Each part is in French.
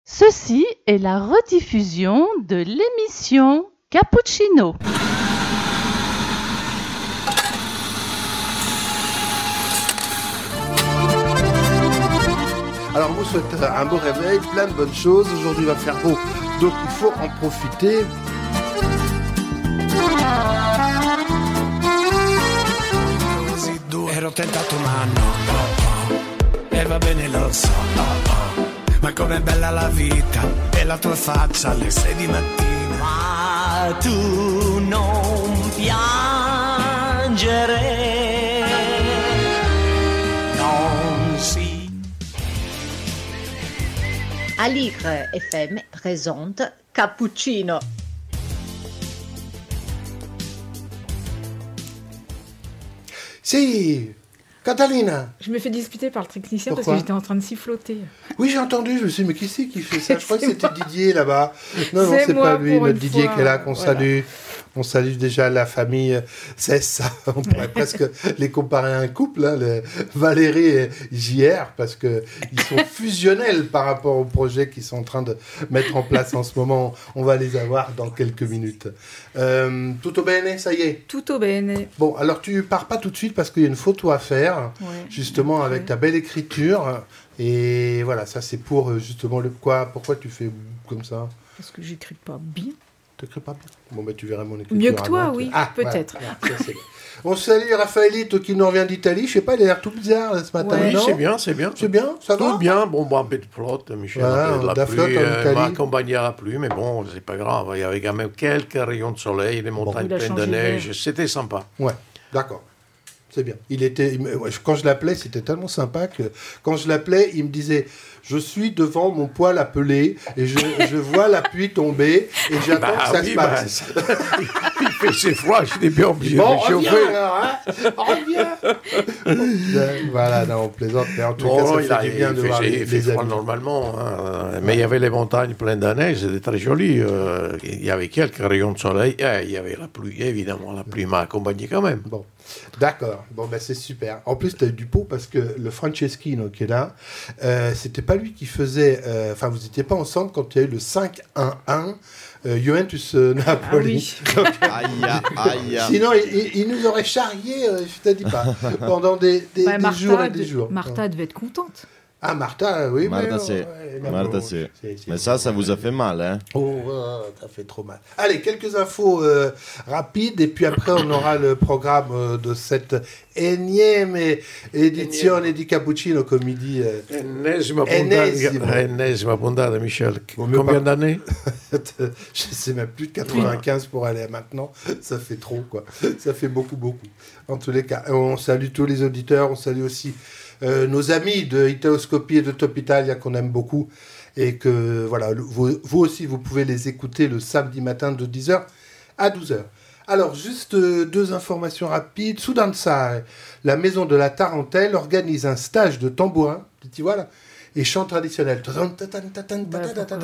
Ceci est la rediffusion de l'émission Cappuccino. Alors, on vous souhaite un beau réveil, plein de bonnes choses. Aujourd'hui, il va faire beau, donc il faut en profiter. Ero tentato ma no, e va bene lo so, ma com'è bella la vita e la tua faccia alle 6 di mattina. Ma tu non piangere, non si. Aligre FM présente Cappuccino. Si, Catalina. Je me fais disputer par le technicien Pourquoi ? parce que j'étais en train de siffloter. Oui, j'ai entendu, je me suis dit, mais qui c'est qui fait ça ? Je crois que c'était Didier là-bas. Non, c'est moi, pas lui, pour notre une Didier fois. qui est là, qu'on Voilà. salue. On salue déjà la famille ça. On pourrait presque les comparer à un couple, hein, Valérie et JR, parce qu'ils sont fusionnels par rapport au projet qu'ils sont en train de mettre en place en ce moment. On va les avoir dans quelques minutes. Tutto bene, ça y est. Tout au bene. Bon, alors tu pars pas tout de suite parce qu'il y a une photo à faire, Ouais. justement avec ta belle écriture. Et voilà, ça c'est pour justement le quoi. Pourquoi tu fais comme ça ? Parce que j'écris pas bien. T'écris pas bien. Bon, bah tu verras mon écriture. Mieux que à toi, droite. oui, Ah, peut-être. voilà, ça, c'est bien. On salue Raphaëlito qui nous revient d'Italie. Je sais pas, il a l'air tout bizarre là, ce matin. Ouais. Oui, non c'est bien, c'est bien. C'est bien, ça va Tout bien, bon, un peu de flotte, Michel, Voilà, un peu de la la flotte pluie, en Italie. m'a accompagné à la pluie, mais bon, c'est pas grave, il y avait quand même quelques rayons de soleil, les montagnes Il a pleines de changé neige, d'air. c'était sympa. Ouais, d'accord. C'est bien. Quand je l'appelais, c'était tellement sympa que quand je l'appelais, il me disait je suis devant mon poêle à peler et je vois la pluie tomber et j'attends que ça se passe. Il fait ses froid, je suis bien obligé Bon, de reviens chauffer. alors, hein. Reviens. Voilà, non, on plaisante, mais en tout cas, Bon, ça fait du bien de voir il les fait froid amis. normalement, hein, mais il y avait les montagnes pleines de neige, c'était très joli. Il y avait quelques rayons de soleil, et il y avait la pluie, évidemment, la pluie m'a accompagné quand même. Bon, d'accord. Bon, ben c'est super. En plus, tu as eu du pot parce que le Franceschino qui est là, c'était pas lui qui faisait. Enfin, vous n'étiez pas ensemble quand il y a eu le 5-1-1 Juventus Napoli. Ah oui. Donc, Aïe. sinon, il nous aurait charrié, je te dis pas, pendant des Bah, jours et des jours. Martha devait être contente. Ah, Martha, oui. Martha, mais, c'est. mais Martha, bon, c'est. Mais ça vous a fait mal, hein? Oh, ça fait trop mal. Allez, quelques infos rapides, et puis après, on aura le programme de cette énième édition di Cappuccino, comme il dit. Ennesima Ennesimo. puntata, Michel. Bon, mais Combien pas- d'années? Je sais même plus de 95 pour aller à maintenant. Ça fait trop, quoi. Ça fait beaucoup. En tous les cas, on salue tous les auditeurs. On salue aussi nos amis de Itaoscopie et de Top Italia qu'on aime beaucoup. Et que, voilà, vous aussi, vous pouvez les écouter le samedi matin de 10h à 12h. Alors, juste deux informations rapides. Soudansai, la maison de la Tarentelle, organise un stage de tambourin, tu vois là, et chant traditionnel. Hein ?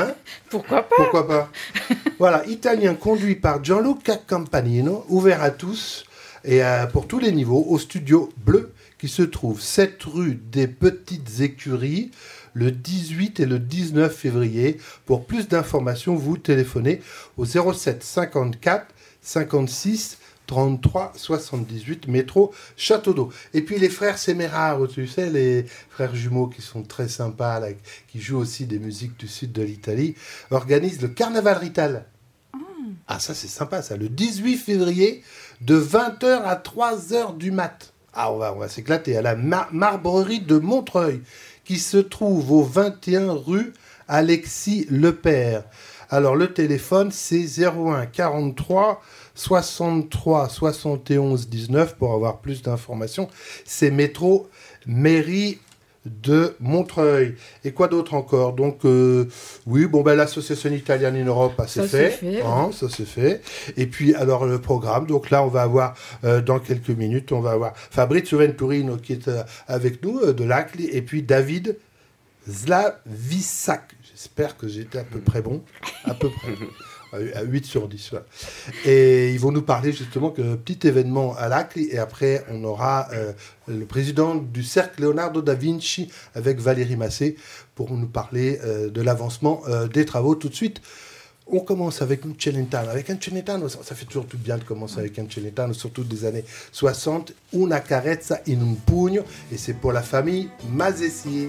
Pourquoi pas? Pourquoi pas ? Voilà, italien conduit par Gianluca Campanino, ouvert à tous et pour tous les niveaux au studio Bleu qui se trouve 7 rue des Petites Écuries le 18 et le 19 février. Pour plus d'informations, vous téléphonez au 07 54 56 33 78 métro Château d'Eau. Et puis les frères Semeraro, tu sais, les frères jumeaux qui sont très sympas, là, qui jouent aussi des musiques du sud de l'Italie, organisent le Carnaval Rital. Ah, ça c'est sympa ça, le 18 février de 20h à 3h du mat. Ah, on va s'éclater à la Marbrerie de Montreuil qui se trouve au 21 rue Alexis Lepère. Alors le téléphone c'est 01 43 63 71 19 pour avoir plus d'informations. C'est métro mairie de Montreuil. Et quoi d'autre encore ? Donc, oui, bon, ben, l'association italienne in Europe, c'est fait. Hein, ça c'est fait. Et puis, alors, le programme. Donc là, on va avoir, dans quelques minutes, on va avoir Fabrizio Venturino qui est avec nous, de l'ACLI, et puis David Slavisak. J'espère que j'étais à peu près bon. À peu près. À 8 sur 10. Voilà. Et ils vont nous parler justement que petit événement à l'Acli. Et après, on aura le président du cercle Leonardo da Vinci avec Valérie Massé pour nous parler de l'avancement des travaux. Tout de suite, on commence avec un Celentano. Avec un Celentano, ça fait toujours tout bien de commencer avec un Celentano, surtout des années 60. Una carezza in un pugno. Et c'est pour la famille Mazessier.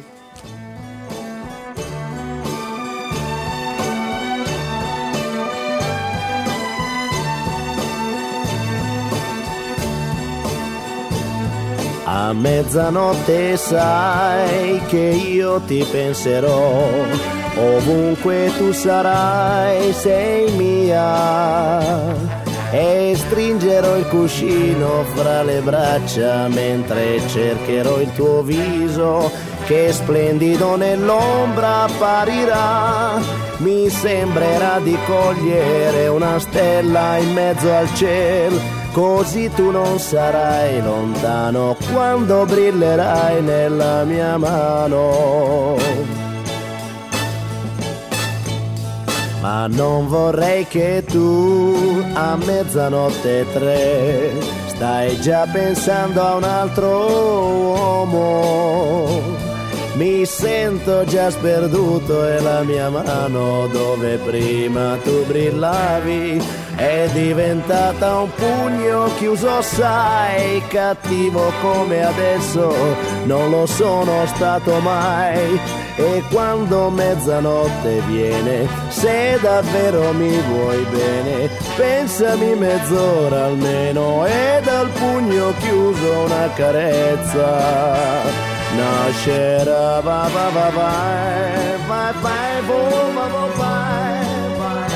A mezzanotte sai che io ti penserò, ovunque tu sarai sei mia, e stringerò il cuscino fra le braccia mentre cercherò il tuo viso che splendido nell'ombra apparirà. Mi sembrerà di cogliere una stella in mezzo al cielo, così tu non sarai lontano quando brillerai nella mia mano. Ma non vorrei che tu a mezzanotte 3 stai già pensando a un altro uomo. Mi sento già sperduto e la mia mano dove prima tu brillavi è diventata un pugno chiuso, sai, cattivo come adesso non lo sono stato mai. E quando mezzanotte viene, se davvero mi vuoi bene, pensami mezz'ora almeno e dal pugno chiuso una carezza nascerà. Va va va vai, vai vai, vo va va vai, vai.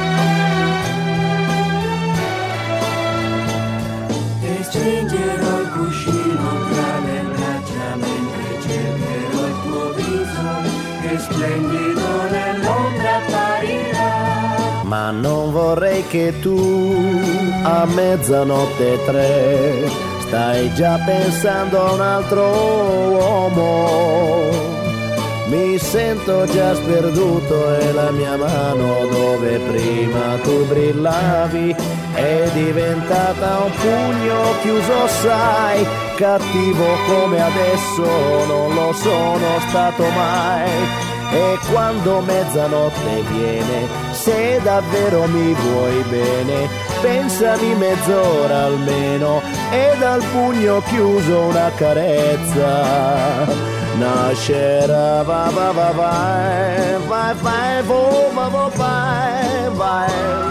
E stringerò il cuscino tra le braccia mentre cercherò il tuo viso che splendido nell'ombra apparirà. Ma non vorrei che tu a mezzanotte 3 stai già pensando a un altro uomo. Mi sento già sperduto e la mia mano dove prima tu brillavi è diventata un pugno chiuso, sai, cattivo come adesso non lo sono stato mai. E quando mezzanotte viene, se davvero mi vuoi bene, pensami mezz'ora almeno e dal pugno chiuso una carezza nascerà. Va va va vai, vai vai, vo va va vai, vai.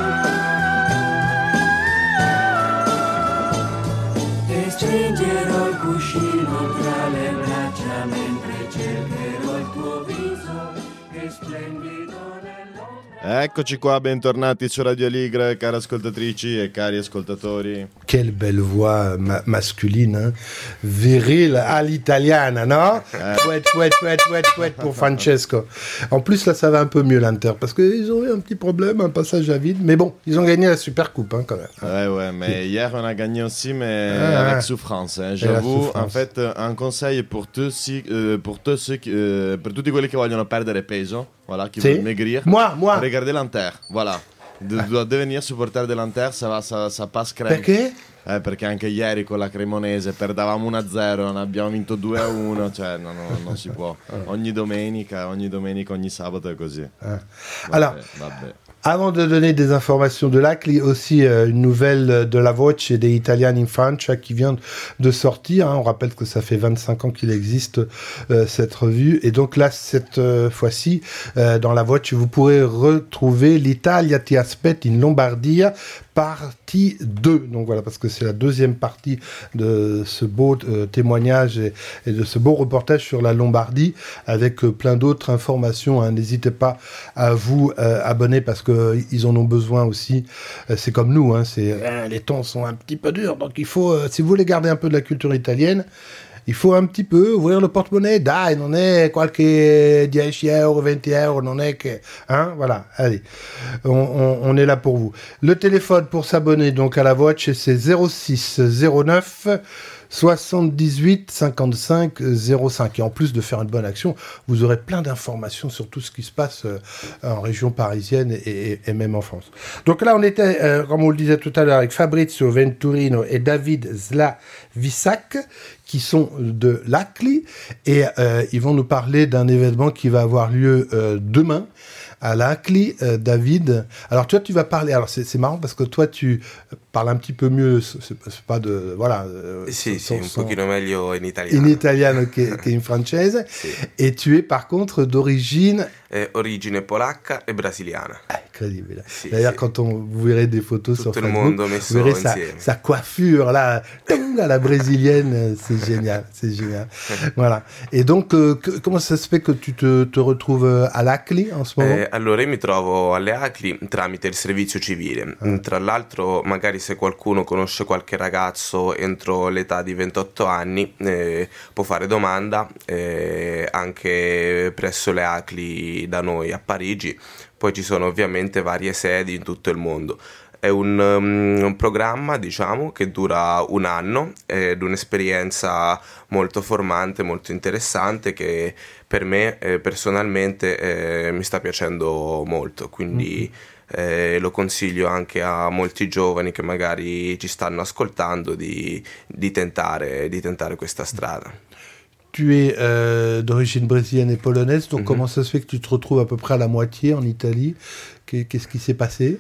E stringerò il cuscino tra le braccia mentre cercherò il tuo viso che splendido nell'ombra. Eccoci qua, bentornati su Radio Ligre, cari ascoltatrici e cari ascoltatori. Quelle belle voix masculine, hein? Virile à l'italiana, non? Chouette pour Francesco. En plus, là, ça va un peu mieux l'Inter, parce qu'ils ont eu un petit problème, un passage à vide. Mais bon, ils ont gagné la Super Coupe, hein, quand même. Ouais, mais hier, on a gagné aussi, mais avec souffrance. Hein. J'avoue, en fait, un conseil pour tous per tutti quelli che vogliono perdere peso, voilà, qui veulent maigrir. Moi. Regardez l'Inter, voilà. Doit devenir supporter dell'Inter, ça passe crème. Perché? Perché anche ieri con la Cremonese perdavamo 1-0, abbiamo vinto 2-1, cioè non si può. Ogni domenica, ogni sabato è così. Vabbè. Avant de donner des informations de l'ACLI, aussi une nouvelle de la Voce des Italiani in Francia qui vient de sortir. On rappelle que ça fait 25 ans qu'il existe cette revue. Et donc là, cette fois-ci, dans la Voce, vous pourrez retrouver l'Italia ti aspetta in Lombardia, partie 2. Donc voilà, parce que c'est la deuxième partie de ce beau témoignage et de ce beau reportage sur la Lombardie, avec plein d'autres informations. Hein. N'hésitez pas à vous abonner, parce qu'ils en ont besoin aussi. C'est comme nous, hein, les temps sont un petit peu durs, donc il faut, si vous voulez garder un peu de la culture italienne, il faut un petit peu ouvrir le porte-monnaie. Dai, non è qualche 10 euro, 20 euro, non è che... Hein, voilà, allez, on est là pour vous. Le téléphone pour s'abonner donc à la Voce, c'est 06 09 78 55 05. Et en plus de faire une bonne action, vous aurez plein d'informations sur tout ce qui se passe en région parisienne et même en France. Donc là, on était, comme on le disait tout à l'heure, avec Fabrizio Venturino et David Slavisak, qui sont de l'ACLI, et ils vont nous parler d'un événement qui va avoir lieu demain à l'ACLI. David, alors toi tu vas parler, alors c'est marrant parce que toi tu parles un petit peu mieux, c'est pas de, voilà. Sì, un pochino meglio in italiano. In italiano che in francese, sì. Et tu es par contre d'origine... origine polacca e brasiliana. Incredibile. Sì, d'ailleurs, sì. Quand vous verrez des photos Tutto sur Facebook, vous verrez sa coiffure là, à la brésilienne, c'est génial, c'est génial. Voilà. Et donc, comment ça se fait que tu te retrouves à l'ACLI en ce moment? Allora, io mi trovo alle ACLI tramite il servizio civile. Tra l'altro, magari se qualcuno conosce qualche ragazzo entro l'età di 28 anni, può fare domanda anche presso le ACLI da noi a Parigi. Poi ci sono ovviamente varie sedi in tutto il mondo. È un programma, diciamo, che dura un anno, ed un'esperienza molto formante, molto interessante, che per me personalmente mi sta piacendo molto, quindi lo consiglio anche a molti giovani che magari ci stanno ascoltando di tentare questa strada. Tu es d'origine brésilienne et polonaise, donc comment ça se fait que tu te retrouves à peu près à la moitié en Italie? Qu'est-ce qui s'est passé?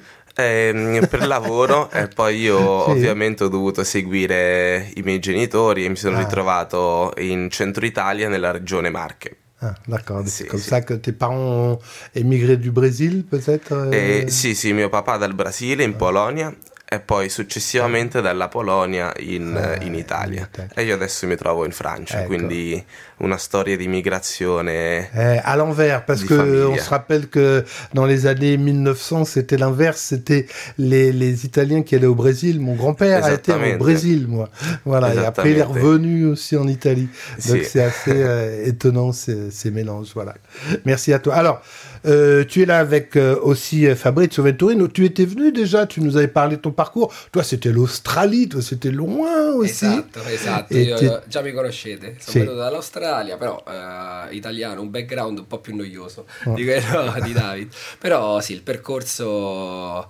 Per lavoro e poi io ovviamente ho dovuto seguire i miei genitori e mi sono ritrovato in centro Italia nella regione Marche. Ah, d'accord, c'est comme ça que tes parents ont émigré du Brésil peut-être? Sì, mio papà dal Brasile in Polonia e poi successivamente dalla Polonia in Italia. E io adesso mi trovo in Francia, quindi una storia di migrazione à l'envers, parce que on se rappelle que dans les années 1900 c'était l'inverse, c'était les Italiens qui allaient au Brésil. Mon grand-père a été au Brésil, moi. Voilà, et après il est revenu aussi en Italie. Donc c'est assez étonnant ces mélanges. Voilà. Merci à toi. Alors, tu es là avec aussi Fabrizio Venturino. Tu étais venu déjà, tu nous avais parlé de ton parcours. Toi, c'était l'Australie, toi, c'était loin aussi. Esatto. Io già mi conoscete. Sono venuto dall'Australia, però italiano, un background un po' più noioso di quello di David. Però sì, il percorso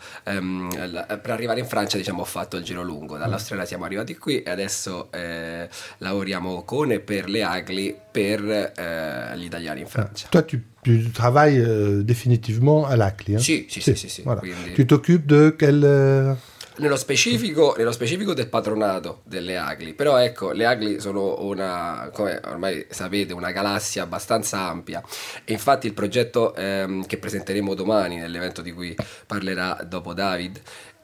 per arrivare in Francia, diciamo, ho fatto il giro lungo. Dall'Australia siamo arrivati qui e adesso lavoriamo con e per le ACLI per gli italiani in Francia. Toi, tu travailles définitivement à l'ACLI, hein? Sì. Voilà. Quindi... Tu t'occupes de quel... Nello specifico del patronato delle ACLI, però ecco, le ACLI sono una, come ormai sapete, una galassia abbastanza ampia, e infatti il progetto che presenteremo domani nell'evento di cui parlerà dopo David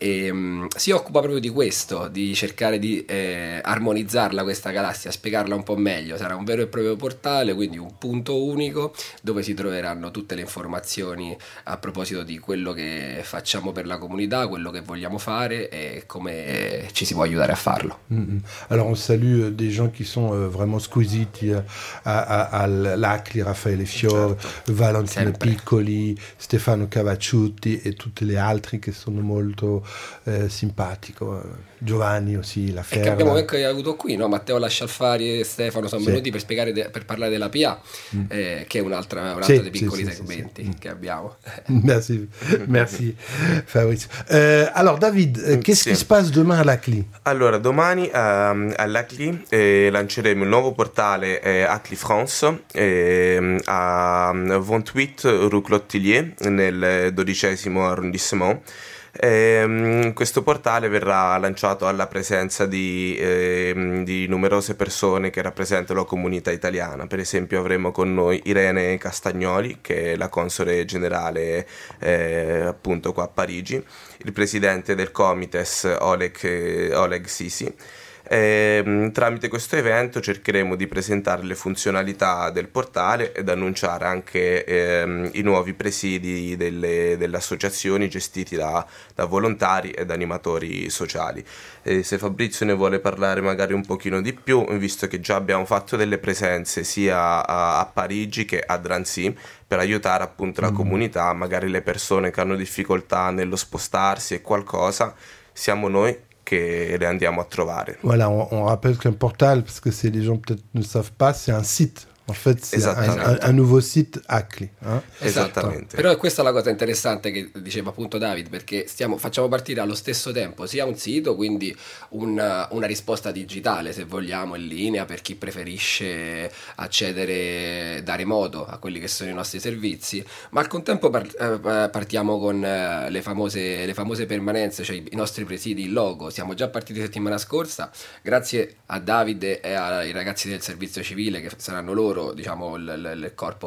si occupa proprio di questo, di cercare di armonizzarla questa galassia, spiegarla un po' meglio. Sarà un vero e proprio portale, quindi un punto unico dove si troveranno tutte le informazioni a proposito di quello che facciamo per la comunità, quello che vogliamo fare e come ci si può aiutare a farlo. Alors on salue des gens qui sont vraiment squisiti à l'ACLI, Raffaele Fior, Valentina Piccoli, Stefano Cavacciutti e tutte le altre che sono molto simpatico, Giovanni aussi, la Ferra. E che abbiamo anche avuto qui, no? Matteo Lascialfari e Stefano sono venuti per spiegare, per parlare della PA, che è un altro dei piccoli segmenti che abbiamo. Merci Fabrizio. Alors David, qu'est-ce qui se passe demain à l'ACLI? Allora, domani all'ACLI lanceremo il nuovo portale ACLI France a 28 Rue Clotillier nel 12° arrondissement. Questo portale verrà lanciato alla presenza di numerose persone che rappresentano la comunità italiana. Per esempio avremo con noi Irene Castagnoli, che è la console generale appunto qua a Parigi, il presidente del Comites Oleg Sisi. Tramite questo evento cercheremo di presentare le funzionalità del portale ed annunciare anche i nuovi presidi delle associazioni gestiti da volontari ed animatori sociali. Se Fabrizio ne vuole parlare magari un pochino di più, visto che già abbiamo fatto delle presenze sia a Parigi che a Drancy, per aiutare appunto la comunità, magari le persone che hanno difficoltà nello spostarsi e qualcosa, siamo noi che le andiamo a trovare. Voilà, on rappelle qu'un portal, parce que les gens peut-être ne savent pas, c'est un site. En fait, c'est un nouveau site Acli. Esattamente. Però questa è la cosa interessante che diceva appunto David, perché facciamo partire allo stesso tempo sia un sito, quindi una risposta digitale, se vogliamo, in linea per chi preferisce accedere da remoto a quelli che sono i nostri servizi, ma al contempo partiamo con le famose permanenze, cioè i nostri presidi, il logo. Siamo già partiti settimana scorsa, grazie a David e ai ragazzi del servizio civile, che saranno loro, diciamo, il corpo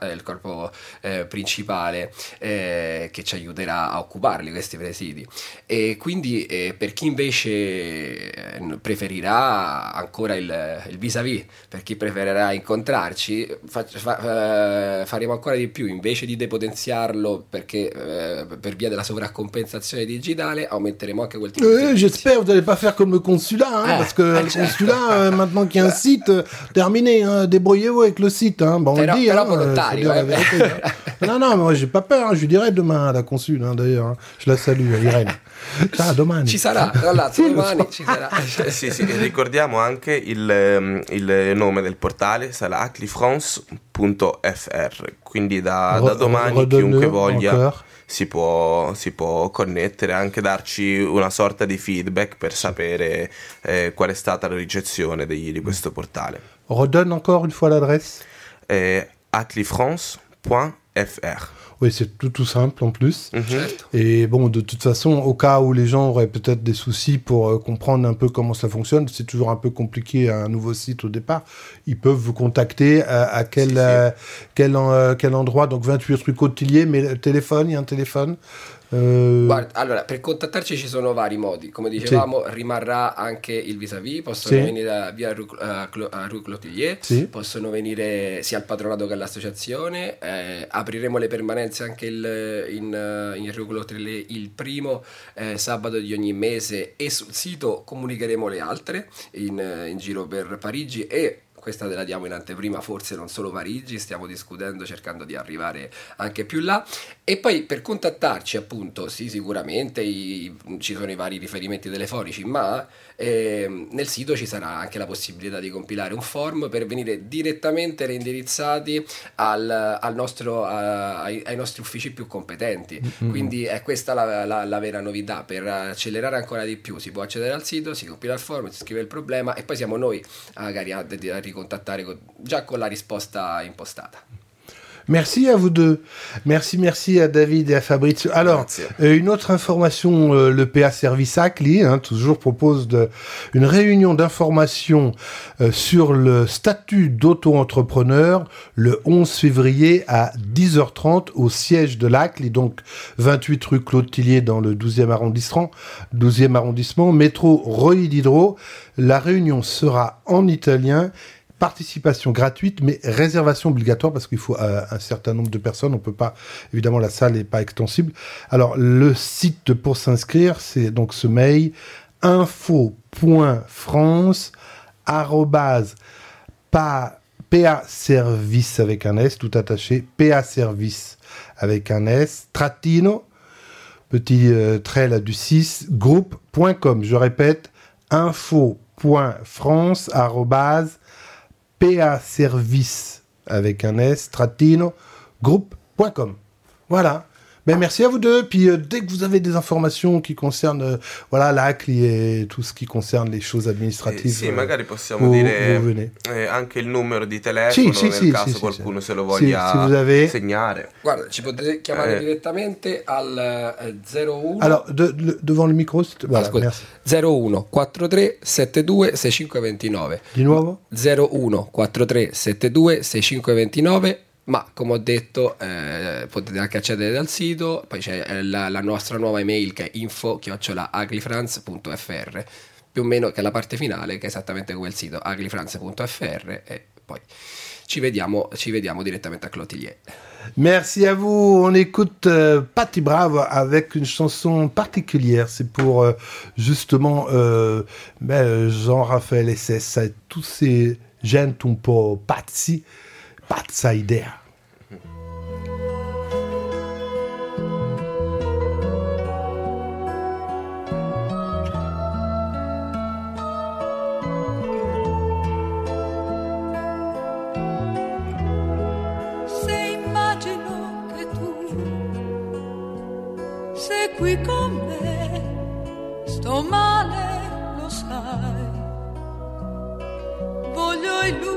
principale che ci aiuterà a occuparli questi presidi. E quindi per chi invece preferirà ancora il vis-à-vis, per chi preferirà incontrarci, faremo ancora di più. Invece di depotenziarlo perché per via della sovraccompensazione digitale, aumenteremo anche quel tipo di servizi. J'espère que vous n'allez pas faire comme le consulat, parce que le consulat, maintenant qu'il y a un site, terminé, débrouillez-vous avec le site. Bon, Però, on le dit, però volontario, la vérité, Non, mais moi j'ai pas peur, je lui dirai demain à la consul, d'ailleurs. Je la salue, Irene. Ciao, domani. Ci sarà, tra l'altro, domani ci sarà. Sì, ricordiamo anche il nome del portale, sarà aclifrance.fr, quindi da domani chiunque voglia si può connettere, anche darci una sorta di feedback per sapere qual è stata la ricezione di questo portale. Redonne encore une fois l'adresse. aclifrance.fr. Oui, c'est tout simple en plus. Et bon, de toute façon, au cas où les gens auraient peut-être des soucis pour comprendre un peu comment ça fonctionne, c'est toujours un peu compliqué un nouveau site au départ. Ils peuvent vous contacter à quel endroit, donc 28 rue Cotillier, mais il y a un téléphone. Guarda, allora, per contattarci ci sono vari modi, come dicevamo, rimarrà anche il vis-à-vis, possono venire via Rue Clotillier, possono venire sia al patronato che all'associazione, apriremo le permanenze anche in Rue Clotillier il primo sabato di ogni mese, e sul sito comunicheremo le altre in giro per Parigi, e questa te la diamo in anteprima, forse non solo Parigi, stiamo discutendo, cercando di arrivare anche più là. E poi per contattarci, appunto, sì, sicuramente ci sono i vari riferimenti telefonici, ma nel sito ci sarà anche la possibilità di compilare un form per venire direttamente reindirizzati ai nostri uffici più competenti. Quindi è questa la vera novità. Per accelerare ancora di più si può accedere al sito, si compila il form, si scrive il problema e poi siamo noi magari a ricontattare già con la risposta impostata. Merci à vous deux. Merci à David et à Fabrizio. Alors, une autre information, le PA Service Acli, toujours propose une réunion d'information sur le statut d'auto-entrepreneur le 11 février à 10h30 au siège de l'Acli, donc 28 rue Claude Tillier dans le 12e arrondissement, métro Reuilly Diderot. La réunion sera en italien. Participation gratuite, mais réservation obligatoire parce qu'il faut un certain nombre de personnes. On peut pas, évidemment, la salle n'est pas extensible. Alors, le site pour s'inscrire, c'est donc ce mail info.france@paservice avec un S, tout attaché, paservice avec un S, trattino, petit trait là du 6, groupe.com. Je répète, info.france@paservice avec un S, trattino, groupe.com. Voilà. Ben, merci à vous deux. Puis dès que vous avez des informations qui concernent l'ACLI et tout ce qui concerne les choses administratives, sì, magari possiamo dire anche il numero di telefono nel caso qualcuno se lo voglia segnare. Guarda, ci potete chiamare direttamente al 01. Alors, devant le micro, voilà, merci. 01 43 72 6529. Di nuovo? 01 43 72 6529. Ma come ho detto potete anche accedere dal sito, poi c'è la nostra nuova email che è info@aclifrance.fr, più o meno, che è la parte finale, che è esattamente come il sito aclifrance.fr, e poi ci vediamo direttamente a Clotillier. Merci à vous. On écoute Patti Bravo avec une chanson particulière. C'est pour justement Jean-Raphaël Sessa et tous ces jeunes un po' pazzi. Pazza idea. sei qui con me, sto male, lo sai, voglio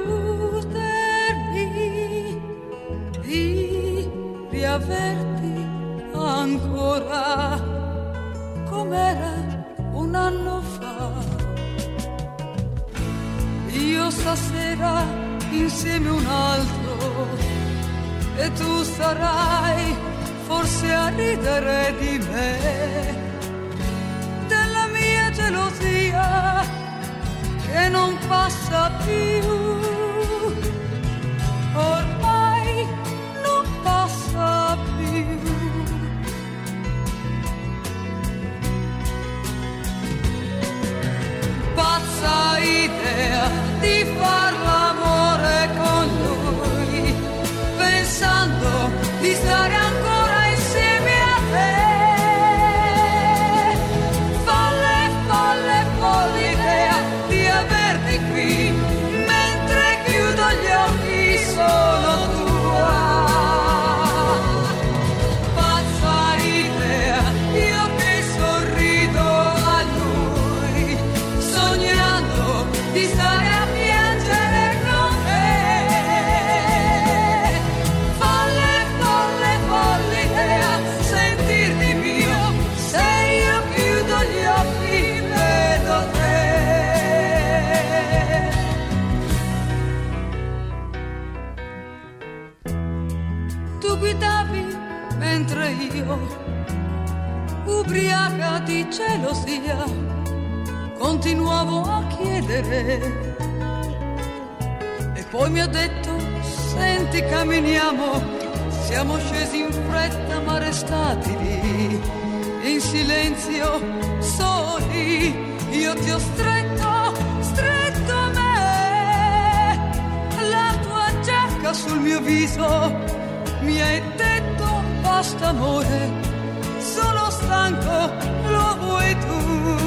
illudermi di riaverti ancora com'era un anno fa. Io stasera insieme un altro e tu sarai forse a ridere di me, della mia gelosia che non passa più, ormai non passa più. Pazza idea di far l'amore con lui, pensando di stare ancora insieme a te. Folle, folle, folle idea di averti qui, mentre chiudo gli occhi sono tua. Pazza idea, io che sorrido a lui, sognando di stare a piangere con te. Folle, folle, folle idea, sentirti mio, se io chiudo gli occhi vedo te. Tu guidavi mentre io, ubriaca di gelosia, continuavo a chiedere. E poi mi ha detto, senti camminiamo, siamo scesi in fretta ma restati lì, in silenzio, soli, io ti ho stretto, stretto a me, la tua giacca sul mio viso, mi hai detto basta amore, sono stanco, lo vuoi tu.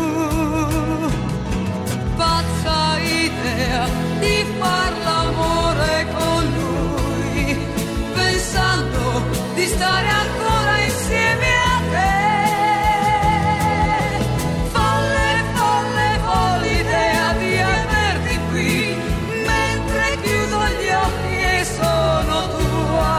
Pazza idea di far l'amore con lui, pensando di stare ancora insieme a te. Folle, folle, folle idea di averti qui, mentre chiudo gli occhi e sono tua.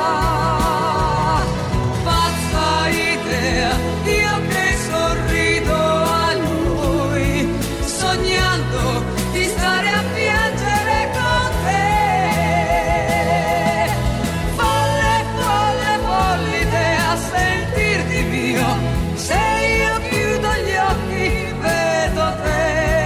Pazza idea, io che sorrido a lui, sognando di stare a piangere con te. Folle, folle, folle idea, sentirti mio, se io chiudo gli occhi vedo te.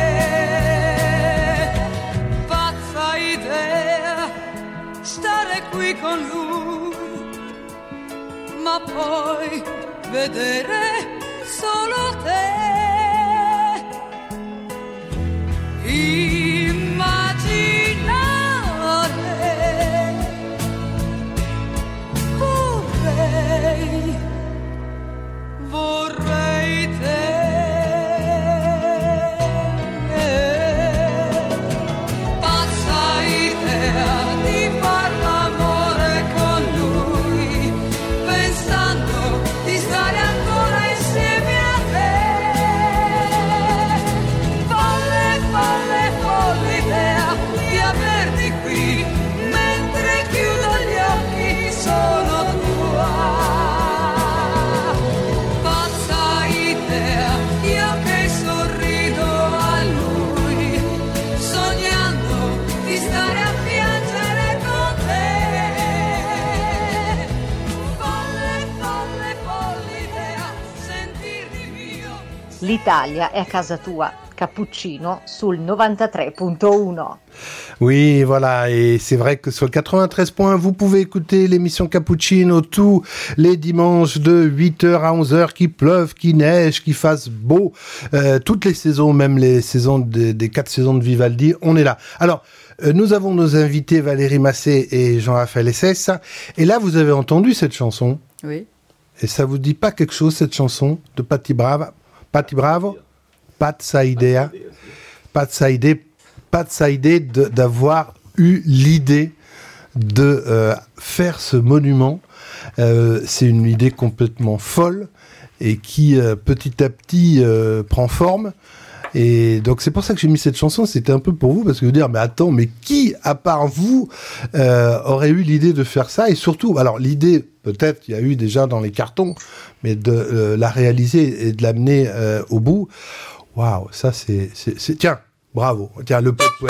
Pazza idea, stare qui con lui, ma poi vedere solo te. Immaginare vorrei te. Pazza idea di far l'amore con lui, pensando di stare ancora insieme a te. Folle, folle, folle idea di averti qui, mentre chiudo gli occhi sono tua. Pazza idea, io che sorrido a lui, sognando di stare a piangere con te. Folle, folle, folle idea, sentirti mio. L'Italia è a casa tua. Cappuccino sul 93.1. Oui, voilà, et c'est vrai que sur le 93.1, vous pouvez écouter l'émission Cappuccino tous les dimanches de 8h à 11h, qu'il pleuve, qu'il neige, qu'il fasse beau, toutes les saisons, même les saisons des 4 saisons de Vivaldi, on est là. Alors, nous avons nos invités Valérie Massé et Jean-Raphaël Essessa, et là, vous avez entendu cette chanson. Oui. Et ça vous dit pas quelque chose, cette chanson de Patti Bravo? Pazza idea d'avoir eu l'idée de faire ce monument. C'est une idée complètement folle et qui petit à petit prend forme. Et donc c'est pour ça que j'ai mis cette chanson, c'était un peu pour vous, parce que vous dire, mais attends, mais qui, à part vous, aurait eu l'idée de faire ça? Et surtout, alors l'idée, peut-être, il y a eu déjà dans les cartons, mais de la réaliser et de l'amener au bout, waouh, ça c'est... Tiens, bravo, tiens, le poète.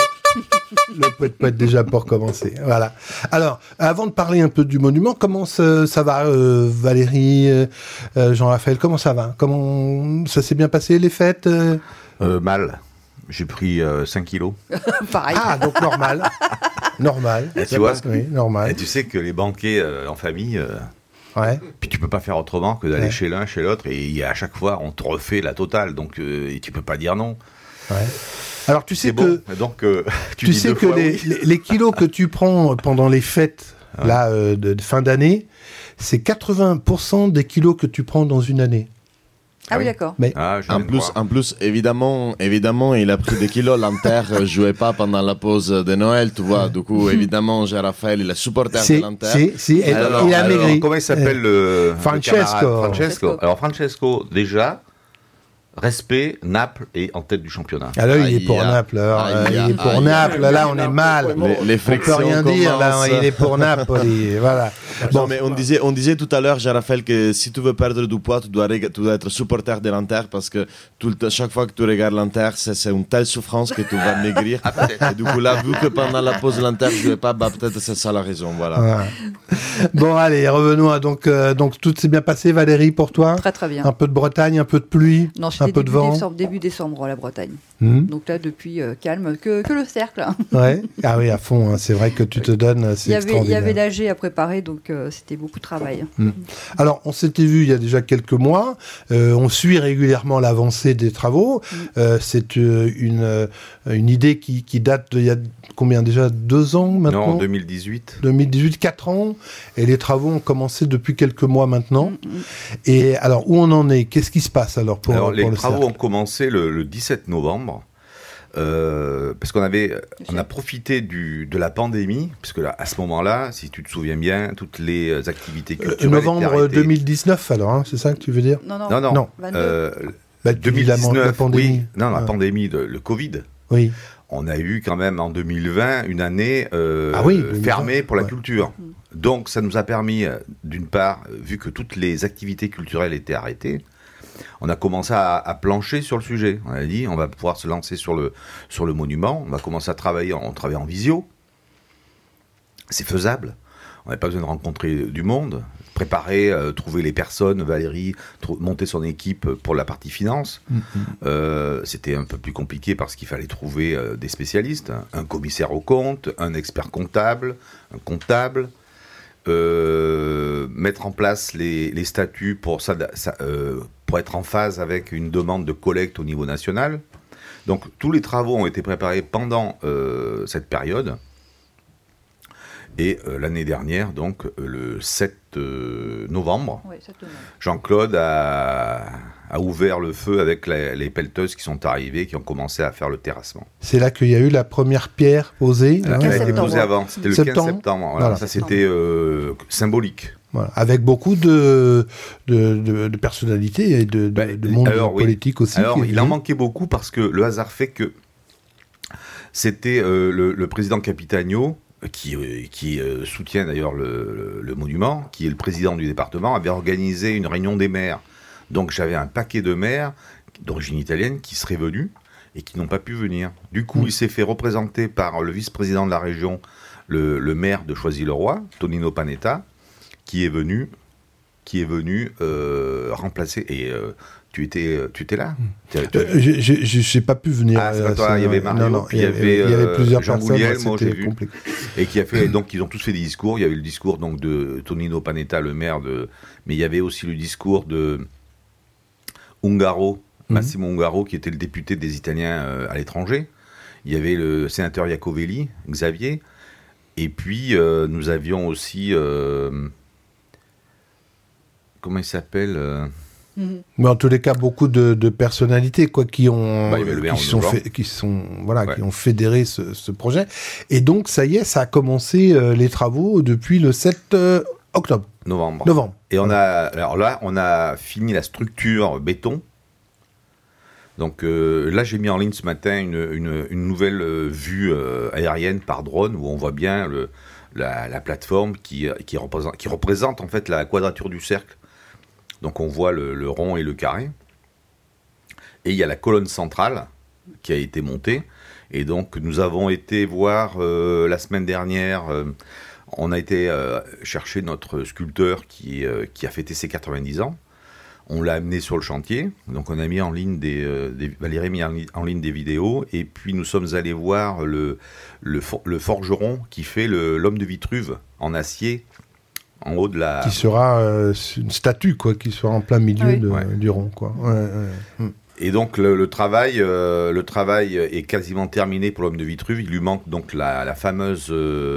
Le poète déjà pour commencer. Voilà. Alors, avant de parler un peu du monument, comment ça va, Valérie, Jean-Raphaël, comment ça va? Comment ça s'est bien passé, les fêtes? Mal. J'ai pris 5 kilos. Pareil. Ah, donc normal. Normal. Et tu vois, oui, normal. Et tu sais que les banquets en famille, ouais. Puis tu peux pas faire autrement que d'aller Ouais. chez l'un, chez l'autre, et à chaque fois, on te refait la totale, donc et tu peux pas dire non. Ouais. Alors tu sais C'est que bon. Donc tu sais que les kilos que tu prends pendant les fêtes là de fin d'année, c'est 80% des kilos que tu prends dans une année. Ah oui, d'accord. Mais En plus, évidemment, il a pris des kilos. L'Inter jouait pas pendant la pause de Noël, tu vois. Du coup, évidemment, Jean-Raphaël, il est supporter de l'Inter. il a maigri. Comment il s'appelle le Francesco. camarade Francesco. Alors Francesco, déjà, respect, Naples est en tête du championnat. Alors il est pour Naples. Il est pour Naples. Là, on est mal. Les on peut frictions rien dire. Là, commencent. il est pour Naples. Voilà. Non, mais on disait tout à l'heure, Jean-Raphaël, que si tu veux perdre du poids, tu dois être supporter de l'Inter parce que chaque fois que tu regardes l'Inter, c'est une telle souffrance que tu vas maigrir. Et du coup, là, vu que pendant la pause, l'Inter ne jouait pas, peut-être c'est ça la raison. Voilà. Ouais. Bon, allez, revenons à donc tout s'est bien passé, Valérie, pour toi? Très très bien. Un peu de Bretagne, un peu de pluie, Non, un peu de vent. début décembre, la Bretagne. Donc là, depuis, calme, que le cercle. Hein. Ouais. Ah oui, à fond. Hein. C'est vrai que tu te donnes, c'est Il y extraordinaire. avait l'AG à préparer, donc c'était beaucoup de travail. Alors, on s'était vu il y a déjà quelques mois. On suit régulièrement l'avancée des travaux. C'est une idée qui date d'il y a combien déjà 2 ans maintenant? Non, 2018. 2018, 4 ans. Et les travaux ont commencé depuis quelques mois maintenant. Et alors, où on en est? Qu'est-ce qui se passe alors pour Les le travaux cercle? ont commencé le 17 novembre. Parce qu'on a profité de la pandémie, puisque là, à ce moment-là, si tu te souviens bien, toutes les activités culturelles novembre étaient arrêtées. 2019 alors, hein, c'est ça que tu veux dire? Non. Non. 2019, la pandémie. oui. Non, la pandémie, le Covid. Oui. On a eu quand même en 2020 une année fermée pour la culture. Donc ça nous a permis, d'une part, vu que toutes les activités culturelles étaient arrêtées, on a commencé à plancher sur le sujet. On a dit, on va pouvoir se lancer sur le monument, on va commencer à travailler, on travaille en visio. C'est faisable. On n'avait pas besoin de rencontrer du monde, préparer, trouver les personnes, Valérie, monter son équipe pour la partie finance. C'était un peu plus compliqué parce qu'il fallait trouver des spécialistes, un commissaire aux comptes, un expert comptable, un comptable, mettre en place les statuts pour être en phase avec une demande de collecte au niveau national. Donc tous les travaux ont été préparés pendant cette période. Et l'année dernière, donc le 7 novembre, Jean-Claude a ouvert le feu avec les pelleteuses qui sont arrivées, qui ont commencé à faire le terrassement. C'est là qu'il y a eu la première pierre posée. Elle a été posée avant, c'était le 15 septembre. Voilà. Ça, c'était symbolique. Voilà. Avec beaucoup de personnalités et de monde politique aussi. Alors, il en manquait beaucoup parce que le hasard fait que c'était le président Capitagno, qui soutient d'ailleurs le monument, qui est le président du département, avait organisé une réunion des maires. Donc j'avais un paquet de maires d'origine italienne qui seraient venus et qui n'ont pas pu venir. Du coup, il s'est fait représenter par le vice-président de la région, le maire de Choisy-le-Roi, Tonino Panetta, qui est venu remplacer. Et tu étais là? J'ai pas pu venir. Ah, c'est pas toi, il y avait Mario, puis il y avait plusieurs Jean personnes. Gouliel, moi j'ai c'était vu. compliqué. Et qui a fait, donc ils ont tous fait des discours. Il y avait le discours donc de Tonino Panetta, le maire mais il y avait aussi le discours de Ungaro, Massimo Ungaro, qui était le député des Italiens à l'étranger. Il y avait le sénateur Iacovelli, Xavier. Et puis nous avions aussi comment il s'appelle Mais en tous les cas, beaucoup de personnalités qui ont qui ont fédéré ce projet. Et donc, ça y est, ça a commencé les travaux depuis le 7 octobre. Novembre. Et on a fini la structure béton. Donc là, j'ai mis en ligne ce matin une nouvelle vue aérienne par drone où on voit bien la plateforme qui représente en fait la quadrature du cercle. Donc on voit le rond et le carré. Et il y a la colonne centrale qui a été montée. Et donc nous avons été voir la semaine dernière, on a été chercher notre sculpteur qui a fêté ses 90 ans. On l'a amené sur le chantier. Donc on a mis en ligne Valérie a mis en ligne des vidéos. Et puis nous sommes allés voir le forgeron qui fait l'homme de Vitruve en acier. En haut de la... Qui sera une statue, qui sera en plein milieu du rond, Et donc le travail est quasiment terminé pour l'homme de Vitruve. Il lui manque donc la fameuse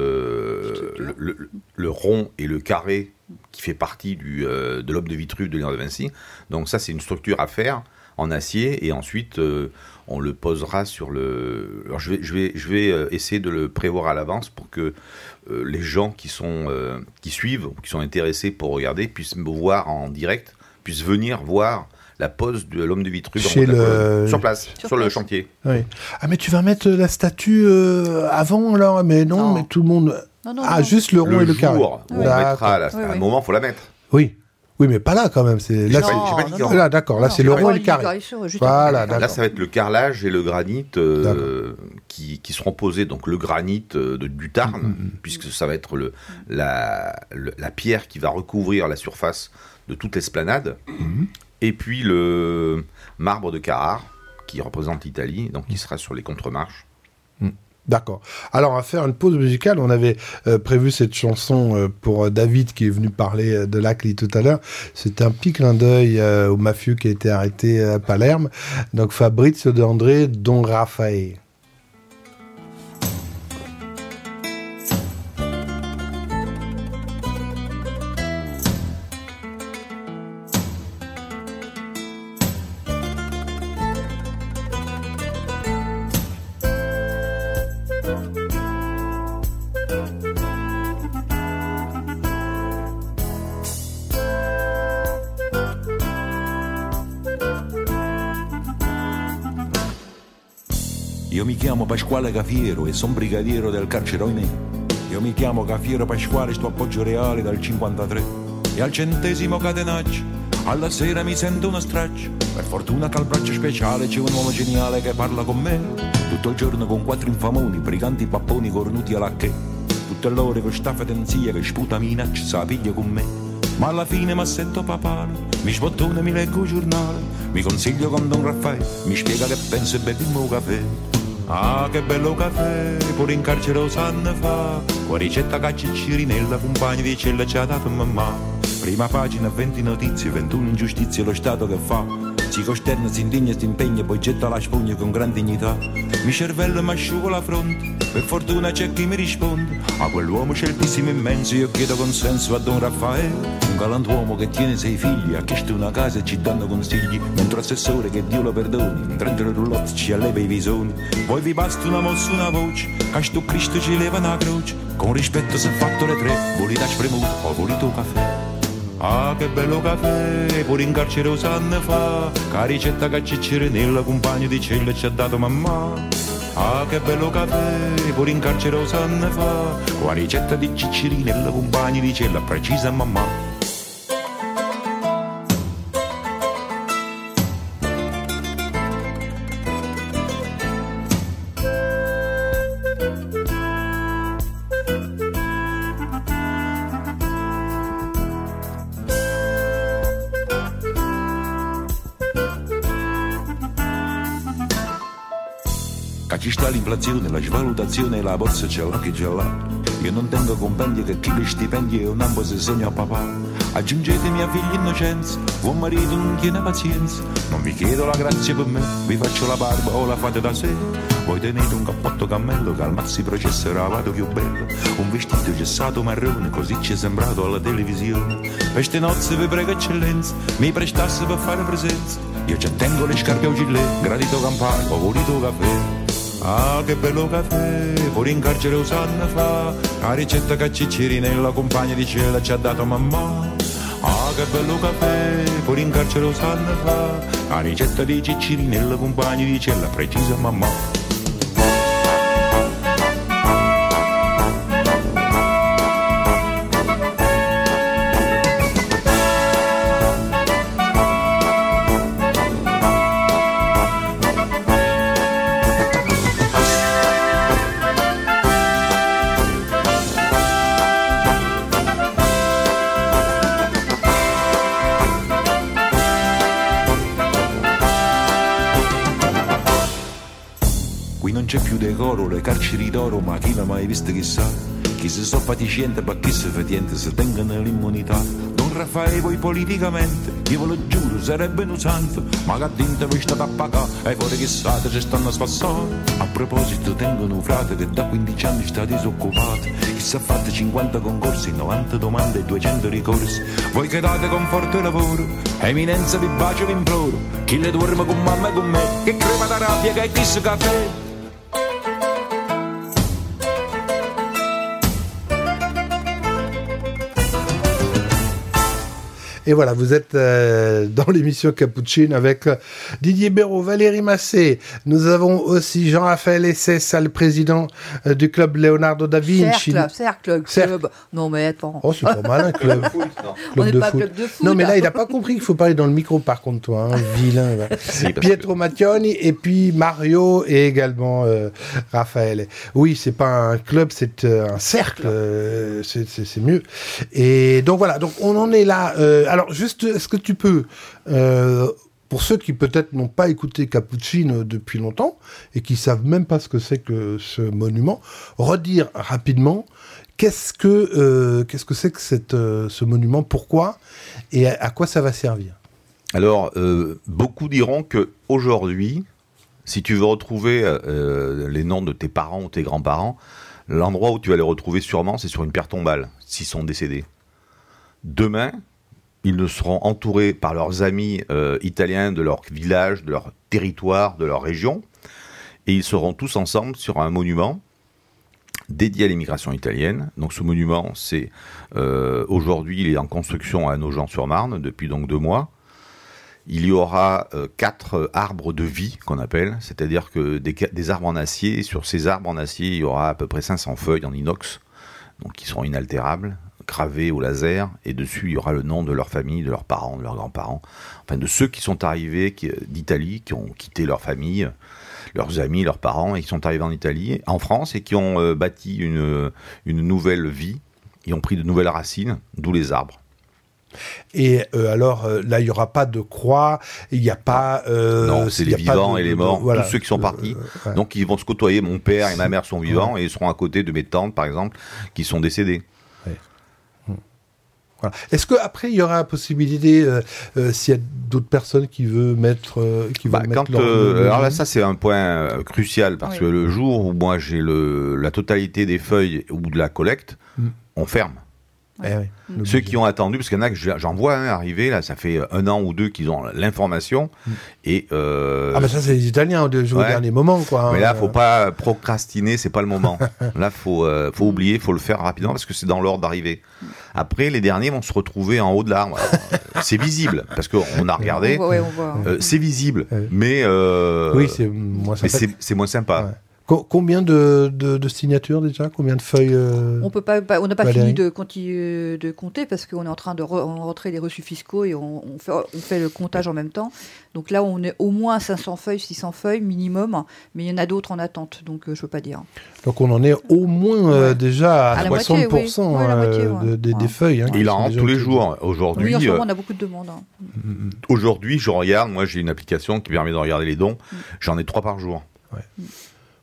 le rond et le carré qui fait partie de l'homme de Vitruve de Léonard de Vinci. Donc ça, c'est une structure à faire en acier et ensuite on le posera sur le... Alors je vais essayer de le prévoir à l'avance pour que les gens qui suivent ou qui sont intéressés pour regarder puissent me voir en direct, puissent venir voir la pose de l'homme de Vitruve sur place, sur le chantier. Oui. Ah mais tu vas mettre la statue avant alors? Mais non, mais tout le monde... Non, juste le rond et le carré. On mettra à un moment, il faut la mettre. Oui, mais pas là quand même. Là, d'accord. Là, c'est le rond et le carré. Voilà, d'accord. Là, ça va être le carrelage et le granit qui seront posés. Donc le granit du Tarn, puisque ça va être la pierre qui va recouvrir la surface de toute l'esplanade. Et puis le marbre de Carrare, qui représente l'Italie, donc qui sera sur les contre-marches. D'accord. Alors, on va faire une pause musicale. On avait prévu cette chanson pour David qui est venu parler de l'Acli tout à l'heure. C'était un petit clin d'œil au mafieux qui a été arrêté à Palerme. Donc, Fabrizio De André, Don Raffaele. Io mi chiamo Pasquale Cafiero e son brigadiero del carcere Oimè. Io mi chiamo Cafiero Pasquale, sto appoggio reale dal 53. E al 100° catenaccio, alla sera mi sento uno straccio. Per fortuna che al braccio speciale c'è un uomo geniale che parla con me. Tutto il giorno con 4 infamoni, briganti papponi cornuti alla che. Tutte l'ore con sta fedenzia che sputa minaccia, sa piglia con me. Ma alla fine mi assetto papale, mi sbottone, mi leggo il giornale, mi consiglio con Don Raffaele, mi spiega che penso e bevimmo un caffè. Ah, che bello caffè, pure in carcere lo sanno fa, con ricetta caccirinella, compagni di cella ci ha dato mamma. Prima pagina, 20 notizie, 21 ingiustizie, lo Stato che fa. Si costerna, si indigna, si impegna, poi getta la spugna con gran dignità. Mi cervello mi asciugo la fronte, per fortuna c'è chi mi risponde. A quell'uomo sceltissimo immenso io chiedo consenso a Don Raffaele. Un galantuomo che tiene 6 figli, ha chiesto una casa e ci danno consigli. Mentre assessore, che Dio lo perdoni, in 30 roulotte ci alleva i visoni. Poi vi basta una mossa, una voce, che sto Cristo ci leva una croce. Con rispetto si è fatto le 3, volete spremuto o volete un caffè. Ah, che bello caffè, pure in carcere lo sanno fa, che ricetta che Ciccirinella, compagno di cella ci ha dato mamma. Ah, che bello caffè, pure in carcere lo sanno fa, con ricetta di Ciccirinella, compagno di cella precisa mamma. Ci sta l'inflazione, la svalutazione e la borsa c'è là che c'è là. Io non tengo compendi che chi li stipendi è un ambo se segno a papà. aggiungete mia figlia innocenza, buon marito non tiene pazienza, non vi chiedo la grazia per me, vi faccio la barba o la fate da sé, voi tenete un cappotto cammello che al mazzi processerà vado più bello, un vestito gessato marrone così ci è sembrato alla televisione, per ste nozze vi prego eccellenza, mi prestasse per fare presenza, io ci tengo le scarpe a gilet, gradito campano, ho voluto caffè. Ah, che bello caffè, fuori in carcere usanne fa, la ricetta che Ciccirinella, compagna di cella, ci ha dato mamma. Ah, che bello caffè, fuori in carcere usanne fa, la ricetta di Ciccirinella, compagna di cella, precisa mamma. C'è più decoro, le carceri d'oro, ma chi l'ha mai visto chissà? Chi si so fatiscente, ma chi si fetiente, se tengono l'immunità. Don Raffaele voi politicamente, io ve lo giuro, sarebbe un santo, ma che dinte voi state a pagare, e fuori chissà ci stanno a spassare. A proposito tengono un frate che da 15 anni sta disoccupato, chi si è fatto 50 concorsi, 90 domande e 200 ricorsi. Voi che date conforto e lavoro, eminenza vi bacio vi imploro, chi le dorme con mamma e con me, che crema da rabbia che è questo caffè. Et voilà, vous êtes dans l'émission Cappuccino avec Didier Béraud, Valérie Massé. Nous avons aussi Jean-Raphaël Essessa, le président du club Leonardo da Vinci. Cercle, club. Non mais attends. Oh, c'est pas mal un club. On n'est pas club de foot. Non mais là, il n'a pas compris qu'il faut parler dans le micro par contre, toi, hein, vilain. Si, Pietro Mattioni et puis Mario et également Raphaël. Oui, c'est pas un club, c'est un cercle. C'est mieux. Et donc voilà, donc on en est là. Alors, juste, est-ce que tu peux, pour ceux qui peut-être n'ont pas écouté Cappuccino depuis longtemps et qui savent même pas ce que c'est que ce monument, redire rapidement qu'est-ce que c'est que ce monument, pourquoi et à quoi ça va servir? Alors, beaucoup diront que aujourd'hui, si tu veux retrouver les noms de tes parents ou tes grands-parents, l'endroit où tu vas les retrouver sûrement, c'est sur une pierre tombale, s'ils sont décédés. Demain, ils ne seront entourés par leurs amis italiens de leur village, de leur territoire, de leur région, et ils seront tous ensemble sur un monument dédié à l'immigration italienne. Donc ce monument, c'est aujourd'hui, il est en construction à Nogent-sur-Marne depuis donc 2 mois. Il y aura 4 arbres de vie qu'on appelle, c'est-à-dire que des arbres en acier. Sur ces arbres en acier, il y aura à peu près 500 feuilles en inox, donc qui seront inaltérables, gravés au laser, et dessus il y aura le nom de leur famille, de leurs parents, de leurs grands-parents, enfin de ceux qui sont arrivés d'Italie, qui ont quitté leur famille, leurs amis, leurs parents, et qui sont arrivés en Italie, en France, et qui ont bâti une nouvelle vie, et ont pris de nouvelles racines, d'où les arbres. Et alors là, il n'y aura pas de croix, il n'y a pas... non, c'est les vivants et les morts, voilà, tous ceux qui sont partis. Ouais. Donc ils vont se côtoyer, mon père et ma mère sont vivants, et ils seront à côté de mes tantes, par exemple, qui sont décédées. Voilà. Est-ce qu'après, il y aura la possibilité, s'il y a d'autres personnes qui veulent mettre... alors là, ça, c'est un point crucial, parce que le jour où moi, j'ai la totalité des feuilles ou de la collecte, on ferme. Ceux qui ont attendu, parce qu'il y en a que j'en vois arriver, là, ça fait 1 an ou 2 qu'ils ont l'information, et... Ah, mais ça, c'est les Italiens, au dernier moment, quoi. Mais là, faut pas procrastiner, c'est pas le moment. Là, faut oublier, faut le faire rapidement, parce que c'est dans l'ordre d'arrivée. Après, les derniers vont se retrouver en haut de l'arbre. C'est visible, parce qu'on a regardé, on voit. c'est visible, mais... oui, c'est moins sympa. Mais c'est moins sympa. Ouais. Combien de signatures déjà? Combien de feuilles On n'a pas fini de compter parce qu'on est en train de rentrer les reçus fiscaux et on fait le comptage en même temps. Donc là, on est au moins 500 feuilles, 600 feuilles minimum, mais il y en a d'autres en attente, donc je ne peux pas dire. Donc on en est au moins déjà à 60% des feuilles. Hein, il en rentre tous les jours. Aujourd'hui, oui, en ce moment, on a beaucoup de demandes. Aujourd'hui, je regarde, moi j'ai une application qui permet de regarder les dons, j'en ai 3 par jour. Ouais.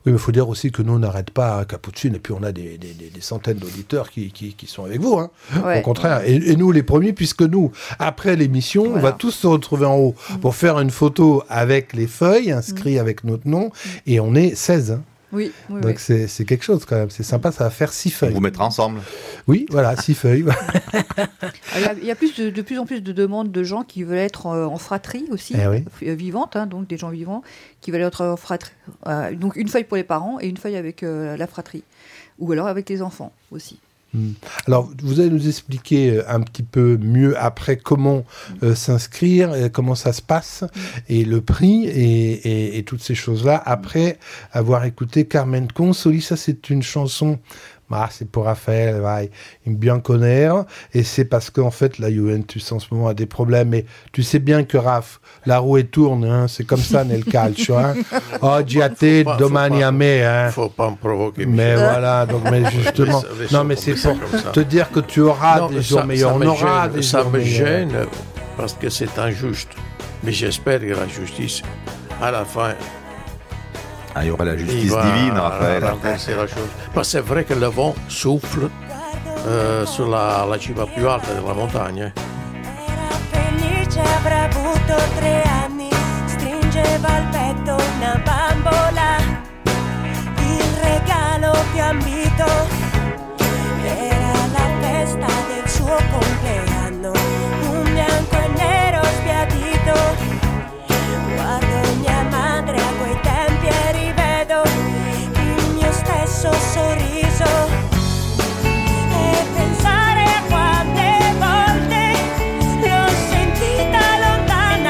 Oui, mais il faut dire aussi que nous, on n'arrête pas à Capucine, et puis on a des centaines d'auditeurs qui sont avec vous. Hein. Ouais. Au contraire. Et nous, les premiers, puisque nous, après l'émission, on va tous se retrouver en haut pour faire une photo avec les feuilles, inscrites avec notre nom, et on est 16. Hein. Oui, donc c'est quelque chose quand même, c'est sympa, ça va faire 6 feuilles. Vous mettre ensemble. Oui, voilà, 6 feuilles. Il y a de plus en plus de demandes de gens qui veulent être en fratrie aussi, vivante, hein, donc des gens vivants, qui veulent être en fratrie. Donc une feuille pour les parents et une feuille avec la fratrie. Ou alors avec les enfants aussi. Alors, vous allez nous expliquer un petit peu mieux après comment s'inscrire, comment ça se passe, et le prix, et toutes ces choses-là, après avoir écouté Carmen Consoli. Ça, c'est une chanson... c'est pour Raphaël, vai, in bianconero, et c'est parce qu'en fait la Juventus en ce moment a des problèmes, et tu sais bien que Raph, la roue tourne, hein, c'est comme ça nel calcio, hein. Oggi a te, domani a me, hein. Faut pas me provoquer. Mais voilà, donc mais justement, non mais c'est pour te dire que tu auras des jours meilleurs, on aura des jours meilleurs. Ça me gêne parce que c'est injuste, mais j'espère que la justice, à la fin. Il y aura la justice divine, Raphaël. C'est vrai que le vent souffle sur la cima più alta della montagna. Felice, avrà avuto 3 anni, stringeva al petto una bambola, il regalo più ambito era la festa del suo compleanno, un bianco e nero sbiadito. Guardo mia madre a quei tempi e rivedo il mio stesso sorriso. E pensare a quante volte l'ho sentita lontana.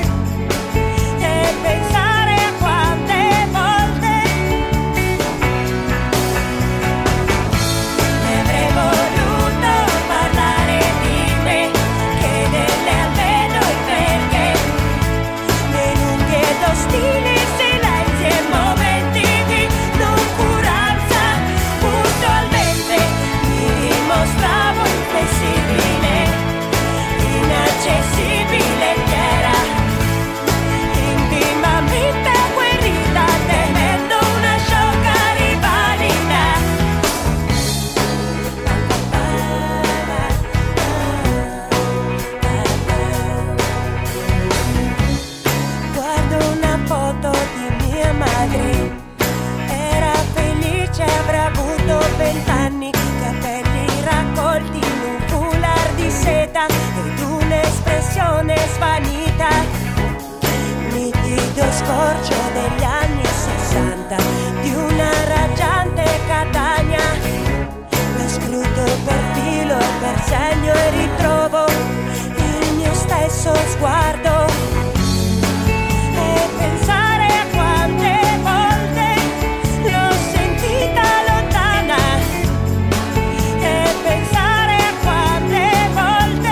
E pensare a quante volte ne avrei voluto parlare di me, chiederle almeno il perché. Ostili silenzi e momenti di noncuranza, puntualmente mi dimostravo inflessibile, inaccessibile ed era intimamente agguerrita, temendo una sciocca rivalità. Guardo una foto di mia madre, era felice, avrà avuto 20 anni, capelli raccolti in un foulard di seta ed un'espressione svanita, nitido scorcio degli anni 60, di una raggiante Catania, lo scruto per filo e per segno e ritrovo il mio stesso sguardo. E pensare a quante volte l'ho sentita lontana. E pensare a quante volte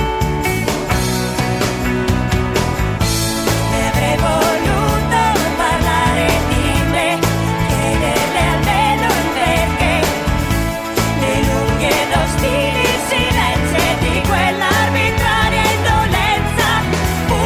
ne avrei voluto parlare di me, chiederle almeno il perché, nei lunghi ed ostili silenzi di quell'arbitraria indolenza.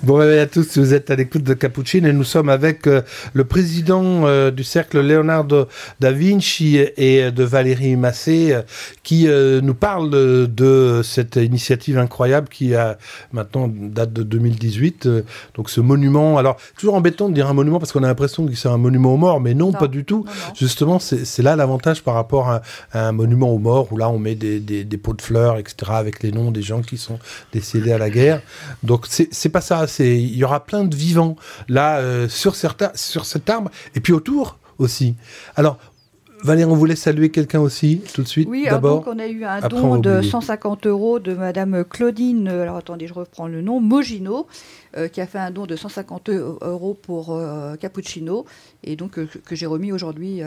Bon réveil à tous, vous êtes à l'écoute de Cappuccino et nous sommes avec le président du cercle Leonardo da Vinci et de Valérie Massé qui nous parle de cette initiative incroyable qui a maintenant date de 2018. Donc ce monument, alors toujours embêtant de dire un monument parce qu'on a l'impression que c'est un monument aux morts, mais non, pas du tout. Non. Justement, c'est là l'avantage par rapport à un monument aux morts où là on met des pots de fleurs, etc. avec les noms des gens qui sont décédés à la guerre. Donc c'est pas ça. Il y aura plein de vivants là sur cet arbre et puis autour aussi. Alors Valérie, on voulait saluer quelqu'un aussi tout de suite. Oui, d'abord. Donc on a eu un don de 150 € de Madame Claudine. Alors attendez, je reprends le nom. Mogino, qui a fait un don de 150 € pour Cappuccino et donc que j'ai remis aujourd'hui.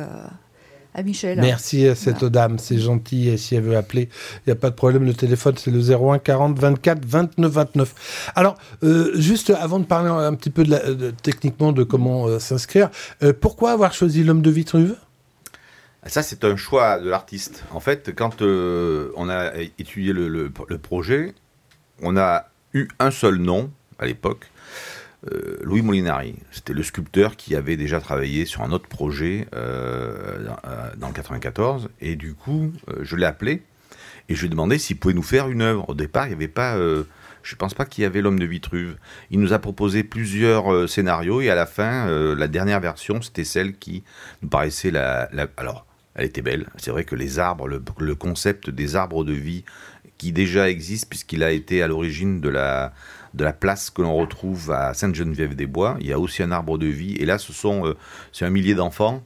À Michel. Merci à cette dame, c'est gentil. Et si elle veut appeler, il n'y a pas de problème. Le téléphone, c'est le 01 40 24 29 29. Alors, juste avant de parler un petit peu techniquement de comment s'inscrire, pourquoi avoir choisi l'homme de Vitruve ? Ça, c'est un choix de l'artiste. En fait, quand on a étudié le projet, on a eu un seul nom à l'époque. Louis Molinari, c'était le sculpteur qui avait déjà travaillé sur un autre projet dans le 94, et du coup je l'ai appelé et je lui ai demandé s'il pouvait nous faire une œuvre. Au départ il n'y avait pas, je pense pas qu'il y avait l'homme de Vitruve. Il nous a proposé plusieurs scénarios et à la fin la dernière version c'était celle qui nous paraissait alors elle était belle, c'est vrai que les arbres, le concept des arbres de vie qui déjà existe puisqu'il a été à l'origine de la place que l'on retrouve à Sainte-Geneviève-des-Bois. Il y a aussi un arbre de vie. Et là, c'est un millier d'enfants,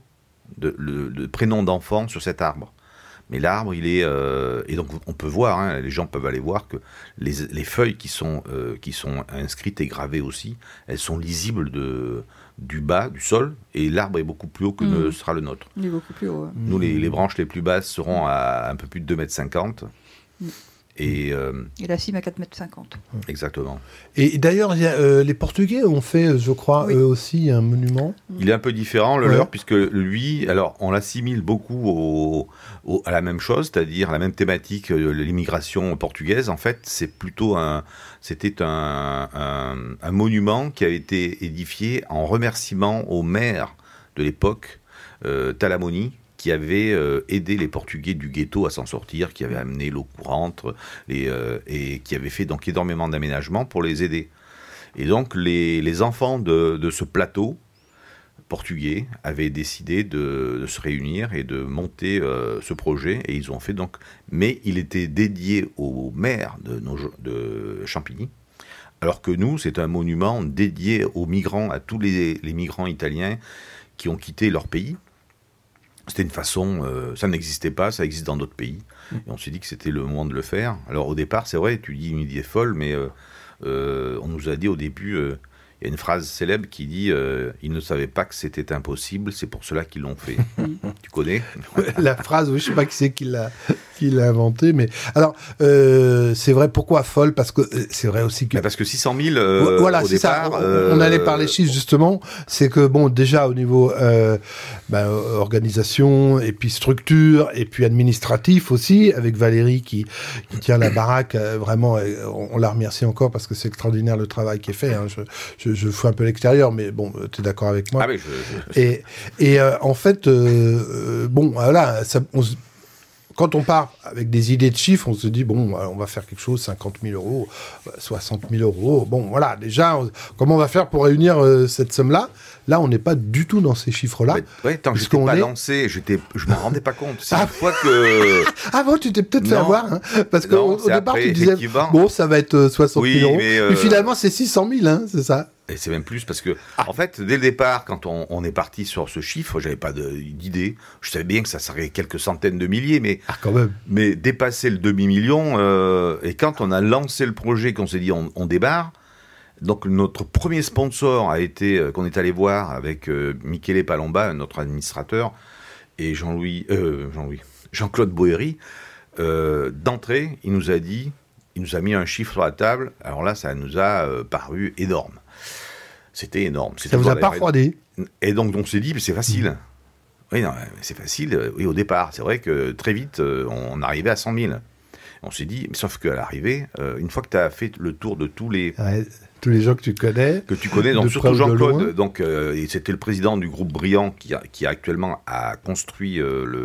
de prénoms d'enfants sur cet arbre. Mais l'arbre, il est... et donc, on peut voir, les gens peuvent aller voir que les feuilles qui sont inscrites et gravées aussi, elles sont lisibles du bas, du sol. Et l'arbre est beaucoup plus haut que ne sera le nôtre. Il est beaucoup plus haut. Ouais. Nous, les branches les plus basses seront à un peu plus de 2,50 m. Et la cime à 4,50 m. Exactement. Et d'ailleurs, les Portugais ont fait, je crois, eux aussi, un monument. Il est un peu différent, le leur, puisque lui, alors on l'assimile beaucoup à la même chose, c'est-à-dire la même thématique, l'immigration portugaise. En fait, c'était un monument qui a été édifié en remerciement au maire de l'époque, Talamoni, qui avait aidé les Portugais du ghetto à s'en sortir, qui avait amené l'eau courante et qui avait fait donc énormément d'aménagements pour les aider. Et donc les enfants de ce plateau portugais avaient décidé de se réunir et de monter ce projet, et ils ont fait donc. Mais il était dédié au maire de Champigny, alors que nous, c'est un monument dédié aux migrants, à tous les migrants italiens qui ont quitté leur pays. C'était une façon, ça n'existait pas, ça existe dans d'autres pays. Et on s'est dit que c'était le moment de le faire. Alors au départ, c'est vrai, tu dis une idée folle, mais on nous a dit au début, il y a une phrase célèbre qui dit ils ne savaient pas que c'était impossible, c'est pour cela qu'ils l'ont fait. Tu connais ? La phrase, oui, je ne sais pas qui c'est qui l'a inventée, mais alors c'est vrai. Pourquoi folle ? Parce que c'est vrai aussi que parce que 600 000 voilà, au départ. On allait par les chiffres justement. C'est que bon, déjà au niveau organisation et puis structure et puis administratif aussi, avec Valérie qui tient la baraque. Vraiment, on la remercie encore parce que c'est extraordinaire le travail qui est fait. Hein. Je fous un peu l'extérieur, mais bon, tu es d'accord avec moi. Ah oui, et en fait, bon, voilà, quand on part avec des idées de chiffres, on se dit, bon, on va faire quelque chose, 50 000 €, 60 000 €. Bon, voilà, déjà, comment on va faire pour réunir cette somme-là ? Là, on n'est pas du tout dans ces chiffres-là. Oui, tant que je n'étais pas lancé, je ne m'en rendais pas compte. C'est une fois que... Ah bon, tu t'es peut-être fait avoir, hein, parce qu'au départ, tu disais, bon, ça va être 60 000 €. Mais finalement, c'est 600 000, hein, c'est ça ? Et c'est même plus parce que, en fait, dès le départ, quand on est parti sur ce chiffre, j'avais pas d'idée. Je savais bien que ça serait quelques centaines de milliers, mais quand même. Mais dépasser le demi-million. Et quand on a lancé le projet, qu'on s'est dit on débarre, donc notre premier sponsor a été qu'on est allé voir avec Michele Palomba, notre administrateur, et Jean-Claude Boéry. D'entrée, il nous a mis un chiffre sur la table. Alors là, ça nous a paru énorme. C'était énorme. Ça vous a pas refroidi ? Et donc on s'est dit, c'est facile. Oui, non, c'est facile. Oui, au départ, c'est vrai que très vite, on arrivait à 100 000. On s'est dit, sauf qu'à l'arrivée, une fois que tu as fait le tour de tous les tous les gens que tu connais. Donc de surtout près ou de loin. Jean-Claude. Donc, et c'était le président du groupe Briand qui actuellement a construit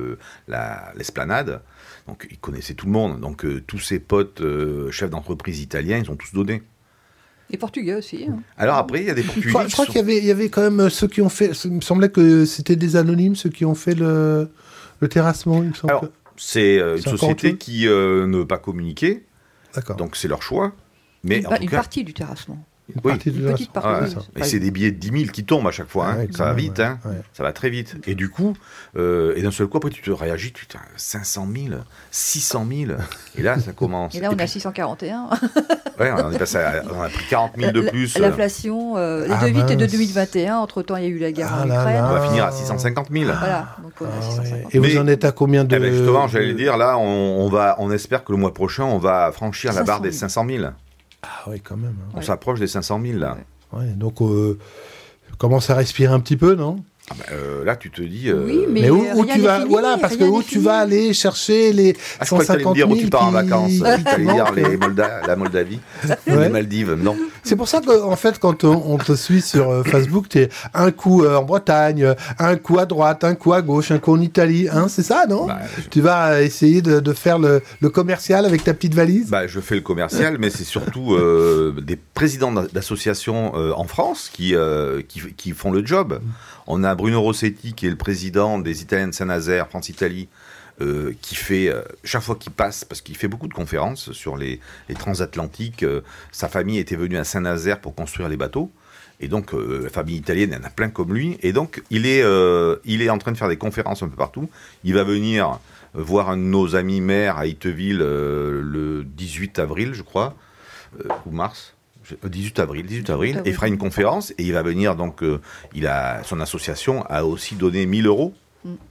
l'esplanade. Donc, il connaissait tout le monde. Donc, tous ses potes chefs d'entreprise italiens, ils ont tous donné. Et portugais aussi. Hein. Alors après, il y a des portugais. Je crois qu'il y avait quand même ceux qui ont fait. Il me semblait que c'était des anonymes, ceux qui ont fait le terrassement. Il me semble. Alors, c'est une société qui ne veut pas communiquer. D'accord. Donc, c'est leur choix. Mais en tout une cas, partie du terrassement. Une petite partie. Et c'est des billets de 10 000 qui tombent à chaque fois. Hein. Ça va vite. Hein. Ça va très vite. Et du coup, et d'un seul coup, après, tu te réagis. Tu te dis 500 000, 600 000. Et là, ça commence. Et là, on est à 641. Ouais, on est passé on a pris 40 000 de plus. L'inflation, les devis étaient de 2021. Entre-temps, il y a eu la guerre en Ukraine. On va finir à 650 000. Voilà. Donc, on est à 650 000. Et vous en êtes à combien de... justement, j'allais dire, là, on espère que le mois prochain, on va franchir la barre des 500 000. Ah oui, quand même. On s'approche des 500 000, là. Ouais, donc, commence à respirer un petit peu, non ? Là, tu te dis. Oui, mais où tu vas, voilà, parce que où tu vas aller chercher les 150 000 dire où tu pars en vacances. Tu dire la Moldavie, les Maldives, non. C'est pour ça qu'en fait, quand on te suit sur Facebook, tu es un coup en Bretagne, un coup à droite, un coup à gauche, un coup en Italie. Hein, c'est ça, non ? Tu vas essayer de faire le commercial avec ta petite valise ? Je fais le commercial, mais c'est surtout des présidents d'associations en France qui font le job. On a Bruno Rossetti, qui est le président des Italiens de Saint-Nazaire, France-Italie, qui fait, chaque fois qu'il passe, parce qu'il fait beaucoup de conférences sur les transatlantiques, sa famille était venue à Saint-Nazaire pour construire les bateaux, et donc la famille italienne, il y en a plein comme lui, et donc il est en train de faire des conférences un peu partout. Il va venir voir un de nos amis maires à Itteville le 18 avril, je crois, ou mars. 18 avril, et fera une conférence, et il va venir, donc son association a aussi donné 1 000 €.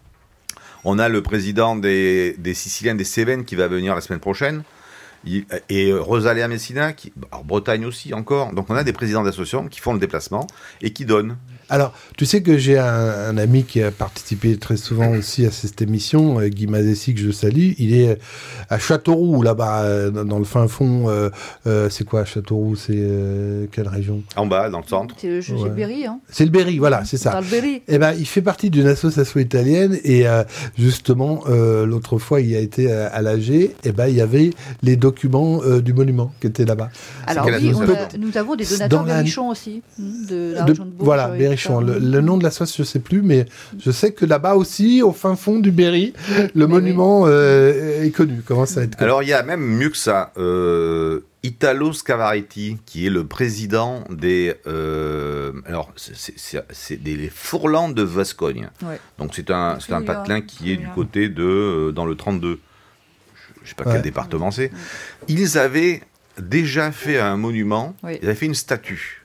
On a le président des Siciliens des Cévennes qui va venir la semaine prochaine, et Rosalea Messina, en Bretagne aussi encore. Donc on a des présidents d'associations qui font le déplacement et qui donnent. Alors, tu sais que j'ai un ami qui a participé très souvent aussi à cette émission, Guy Mazessi, que je salue. Il est à Châteauroux, là-bas, dans le fin fond. C'est quoi, Châteauroux ? C'est quelle région ? En bas, dans le centre. C'est le Berry, hein. C'est le Berry, voilà, c'est ça. Dans le Berry. Eh ben, il fait partie d'une association italienne, et justement, l'autre fois, il a été à l'AG, et ben, il y avait les documents du monument qui étaient là-bas. Alors oui, nous avons des donateurs Berrichon aussi, de la région de Bourges. Voilà, Berrichon. Le nom de la source, je ne sais plus, mais je sais que là-bas aussi, au fin fond du Berry, le monument est connu. Commence à être connu. Alors, il y a même mieux que ça. Italo Scavaretti, qui est le président des... c'est des Fourlands de Vascogne. Ouais. Donc, c'est un patelin qui est du côté de... dans le 32. Je ne sais pas quel département c'est. Ils avaient déjà fait un monument. Ils avaient fait une statue.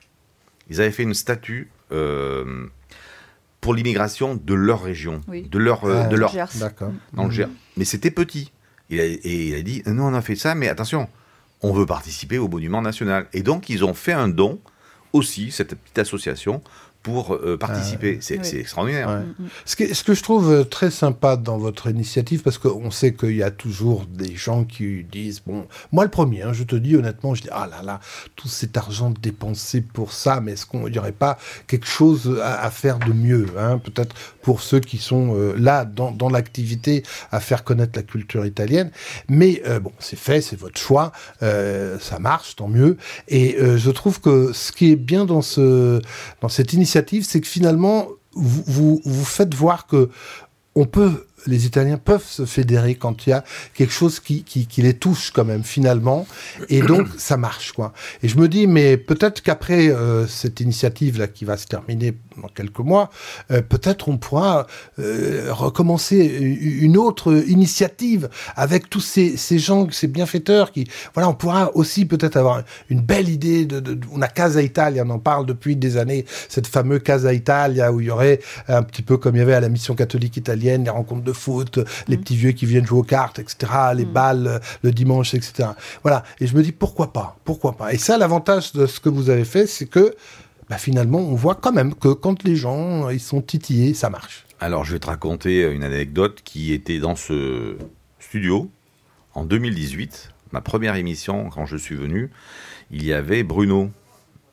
Pour l'immigration de leur région, de leur Gers. D'accord. Dans le Gers. Mais c'était petit. Il a dit, nous on a fait ça, mais attention, on veut participer au monument national. Et donc ils ont fait un don aussi, cette petite association, pour participer. C'est extraordinaire. Ouais. Ce que je trouve très sympa dans votre initiative, parce qu'on sait qu'il y a toujours des gens qui disent, bon, moi le premier, je te dis honnêtement, je dis, ah là là, tout cet argent dépensé pour ça, mais est-ce qu'il n'y aurait pas quelque chose à faire de mieux, peut-être pour ceux qui sont là, dans l'activité, à faire connaître la culture italienne. Mais bon, c'est fait, c'est votre choix, ça marche, tant mieux. Et je trouve que ce qui est bien dans cette initiative, c'est que finalement, vous faites voir que les Italiens peuvent se fédérer quand il y a quelque chose qui les touche quand même finalement, et donc ça marche, quoi. Et je me dis, mais peut-être qu'après cette initiative là qui va se terminer dans quelques mois, peut-être on pourra recommencer une autre initiative avec tous ces gens, ces bienfaiteurs qui, voilà, on pourra aussi peut-être avoir une belle idée on a Casa Italia, on en parle depuis des années, cette fameuse Casa Italia où il y aurait un petit peu comme il y avait à la mission catholique italienne, les rencontres de foot, les petits vieux qui viennent jouer aux cartes, etc., les balles le dimanche, etc. Voilà. Et je me dis, pourquoi pas ? Et ça, l'avantage de ce que vous avez fait, c'est que finalement, on voit quand même que quand les gens ils sont titillés, ça marche. Alors, je vais te raconter une anecdote qui était dans ce studio en 2018, ma première émission, quand je suis venu. Il y avait Bruno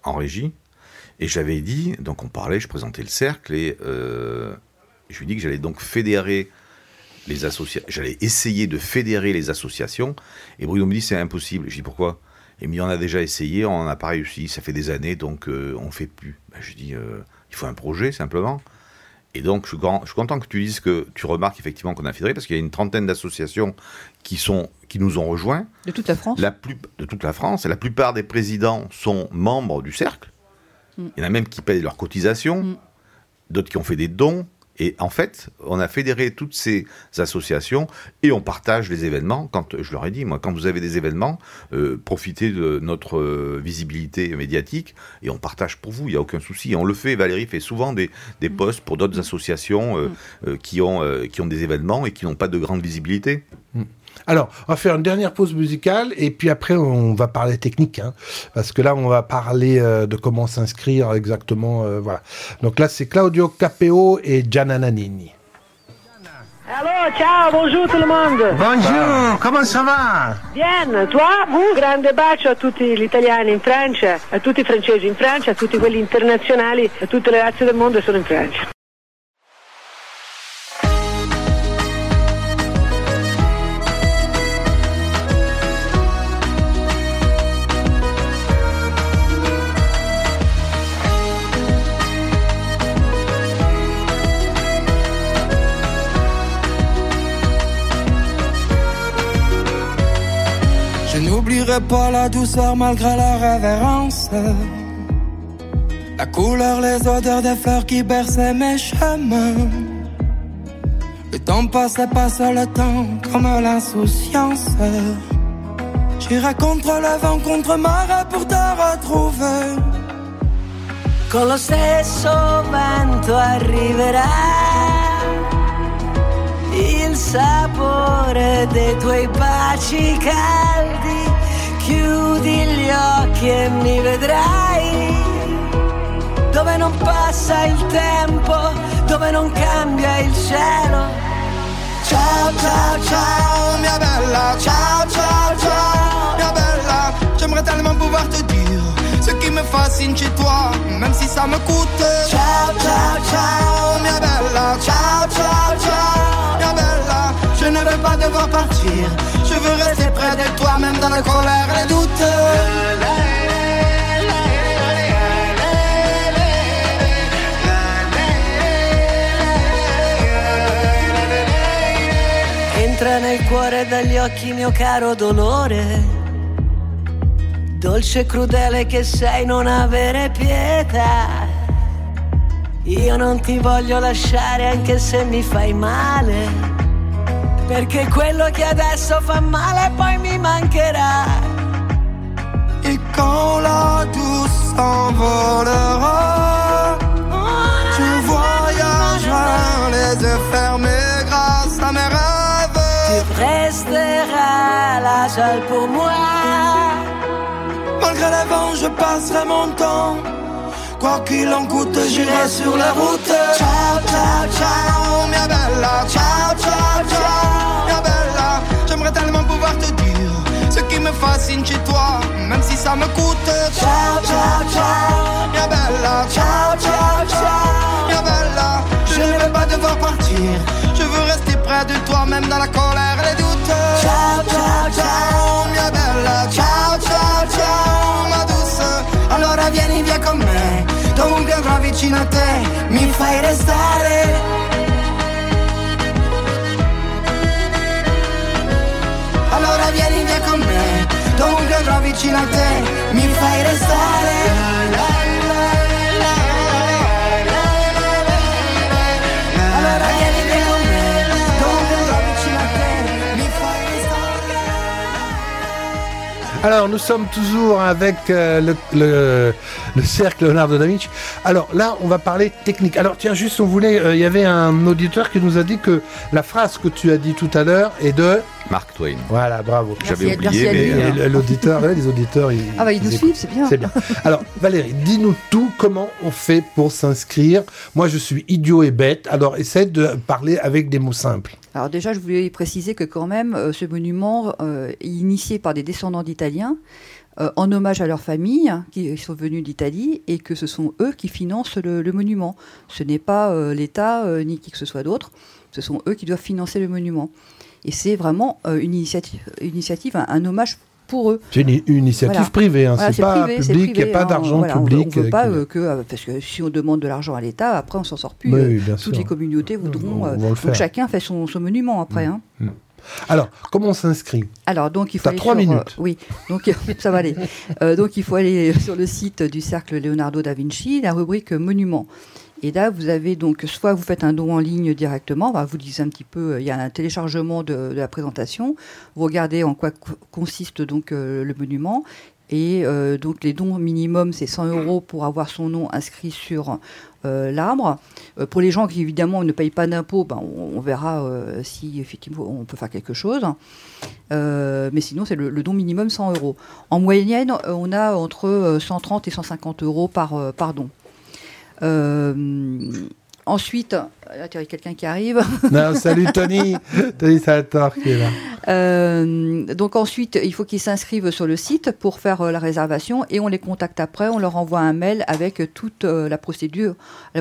en régie, et j'avais dit, donc on parlait, je présentais le cercle, et je lui ai dit que j'allais donc fédérer les associations, j'allais essayer de fédérer les associations, et Bruno me dit c'est impossible. Je dis pourquoi? Il me dit on a déjà essayé, on n'a pas réussi, ça fait des années, donc on ne fait plus. Je dis il faut un projet simplement. Et donc je suis content que tu dises que tu remarques effectivement qu'on a fédéré, parce qu'il y a une trentaine d'associations qui nous ont rejoints. De toute la France. De toute la France, et la plupart des présidents sont membres du cercle. Il y en a même qui payent leurs cotisations, d'autres qui ont fait des dons. Et en fait, on a fédéré toutes ces associations et on partage les événements. Quand je leur ai dit, moi, quand vous avez des événements, profitez de notre visibilité médiatique et on partage pour vous, il n'y a aucun souci. Et on le fait, Valérie fait souvent des posts pour d'autres associations qui ont des événements et qui n'ont pas de grande visibilité. Alors, on va faire une dernière pause musicale et puis après on va parler technique, hein, parce que là on va parler de comment s'inscrire exactement, voilà. Donc là c'est Claudio Capeo et Gianna Nannini. Allô, ciao, bonjour tout le monde. Bonjour, comment ça va? Bien, toi? Un grande bacio a tutti gli italiani in Francia, a tutti i francesi in Francia, a tutti quelli internazionali, a tutte le razze del mondo sono in Francia. N'oublierai pas la douceur malgré la révérence, la couleur, les odeurs des fleurs qui berçaient mes chemins. Le temps passait le temps comme l'insouciance. J'irai contre le vent, contre marée pour te retrouver. Con lo stesso vento arriverà il sapore dei tuoi baci caldi. Chiudi gli occhi e mi vedrai dove non passa il tempo, dove non cambia il cielo. Ciao, ciao, ciao, mia bella. Ciao, ciao, ciao, mia bella. J'aimerais tellement pouvoir te dire ce qui me fascine chez toi, même si ça me coûte. Ciao, ciao, ciao, mia bella. Ciao, ciao, ciao, mia bella. Je ne veux pas devoir partir, je veux rester près de toi, même dans la colère et les doutes. Entra nel cuore dagli occhi mio caro dolore, dolce e crudele che sei, non avere pietà. Io non ti voglio lasciare anche se mi fai male, perché quello che adesso fa male poi mi mancherà. Et quand la douce s'envolera, je voyagerai les yeux fermés grâce à mes rêves. Tu resteras là seul pour moi. Malgré les vents, je passerai mon temps. Quoi qu'il en coûte, j'irai sur la route. Ciao, ciao, ciao, mia bella. Ciao, ciao, ciao, mia bella. J'aimerais tellement pouvoir te dire ce qui me fascine chez toi, même si ça me coûte. Ciao, ciao, ciao, mia bella. Ciao, ciao, ciao, mia bella. Je ne veux pas devoir partir, je veux rester près de toi, même dans la colère et les doutes. Ciao, ciao, ciao, mia bella. Ciao, ciao, ciao, ma douce. Allora vieni via con me, dovunque andrò vicino a te, mi fai restare. Allora vieni via con me, dovunque andrò vicino a te, mi fai restare. Allora vieni via con me, dovunque andrò vicino a te, mi fai restare. Alors, nous sommes toujours avec le cercle Leonardo da Vinci. Alors là, on va parler technique. Alors tiens, juste, on voulait... Il y avait un auditeur qui nous a dit que la phrase que tu as dit tout à l'heure est de... Mark Twain. Voilà, bravo. J'avais oublié, mais... L'auditeur, les auditeurs... Ils nous suivent, c'est bien. C'est bien. Alors, Valérie, dis-nous tout, comment on fait pour s'inscrire. Moi, je suis idiot et bête, alors essaie de parler avec des mots simples. Alors déjà, je voulais préciser que quand même, ce monument est initié par des descendants d'Italiens. en hommage à leur famille qui sont venus d'Italie et que ce sont eux qui financent le monument. Ce n'est pas l'État ni qui que ce soit d'autre, ce sont eux qui doivent financer le monument. Et c'est vraiment une initiative, un hommage pour eux. C'est une initiative privée, hein. Voilà, c'est pas privé, public, il n'y a pas d'argent public. On ne veut pas parce que si on demande de l'argent à l'État, après on s'en sort plus. Oui, bien toutes sûr. les communautés voudront. Donc chacun fait son monument après. Hein. Alors, comment on s'inscrit? Alors, donc, il faut aller 3 minutes. oui, donc ça va aller. Donc, il faut aller sur le site du Cercle Leonardo da Vinci, la rubrique Monuments. Et là, vous avez donc, soit vous faites un don en ligne directement, vous disez un petit peu, il y a un téléchargement de la présentation, vous regardez en quoi consiste donc le monument, et donc les dons minimum, c'est 100 € pour avoir son nom inscrit sur l'arbre. Pour les gens qui, évidemment, ne payent pas d'impôts, on verra si, effectivement, on peut faire quelque chose. Mais sinon, c'est le don minimum 100 €. En moyenne, on a entre 130 et 150 € par don. Ensuite, là, il y a quelqu'un qui arrive. Non, salut Tony. Tony Salvatore qui est là. Donc ensuite, il faut qu'ils s'inscrivent sur le site pour faire la réservation et on les contacte après. On leur envoie un mail avec toute la procédure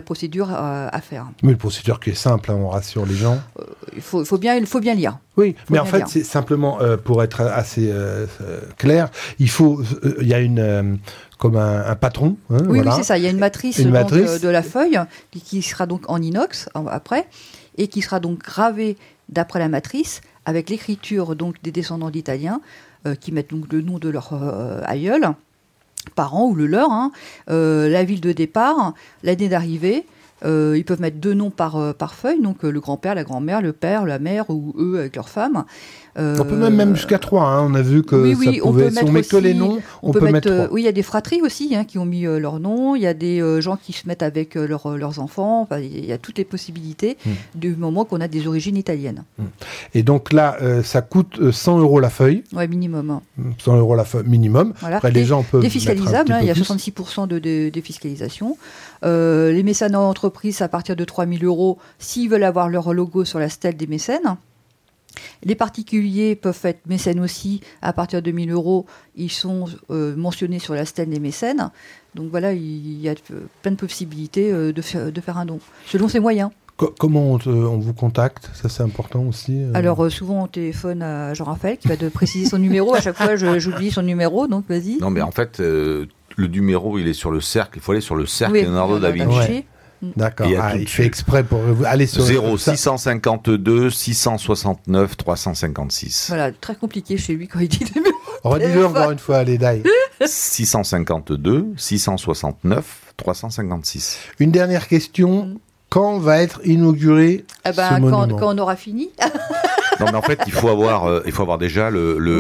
à faire. Mais une procédure qui est simple, hein, on rassure les gens. Il faut bien lire. Oui, mais en fait, c'est simplement pour être assez clair, il y a comme un patron. Hein, oui, voilà. Oui, c'est ça. Il y a une matrice, de la feuille qui sera donc en inox après et qui sera donc gravée d'après la matrice avec l'écriture donc des descendants d'Italiens qui mettent donc le nom de leur aïeul, parents ou le leur, la ville de départ, l'année d'arrivée. Ils peuvent mettre 2 noms par feuille, donc le grand-père, la grand-mère, le père, la mère ou eux avec leur femme. On peut même jusqu'à 3, hein. On a vu que ça pouvait, si on met que les noms, on peut mettre 3. Oui, il y a des fratries aussi qui ont mis leur nom, il y a des gens qui se mettent avec leurs enfants, il y a toutes les possibilités du moment qu'on a des origines italiennes. Et donc là, ça coûte 100 € la feuille. Oui, minimum. 100 € la feuille minimum. Voilà. Après, les gens peuvent défiscalisable, il y a 66% de défiscalisation. Les mécènes en entreprise, à partir de 3 000 € s'ils veulent avoir leur logo sur la stèle des mécènes. Les particuliers peuvent être mécènes aussi. À partir de 1 000 €, ils sont mentionnés sur la stèle des mécènes. Donc voilà, il y a plein de possibilités de faire un don, selon ses moyens. Comment on vous contacte? Ça, c'est important aussi. Alors, souvent, on téléphone à Jean-Raphaël, qui va préciser son numéro. À chaque fois, j'oublie son numéro, donc vas-y. Non, mais en fait, le numéro, il est sur le cercle. Il faut aller sur le cercle Leonardo da Vinci. Ouais. D'accord, il fait exprès pour aller sur 0652 669 356. Voilà, très compliqué chez lui quand il dit le numéro. Redis-le encore une fois, allez, Dai. 652 669 356. Une dernière question. Quand va être inauguré ce monument? Quand on aura fini. Non, mais en fait, il faut avoir déjà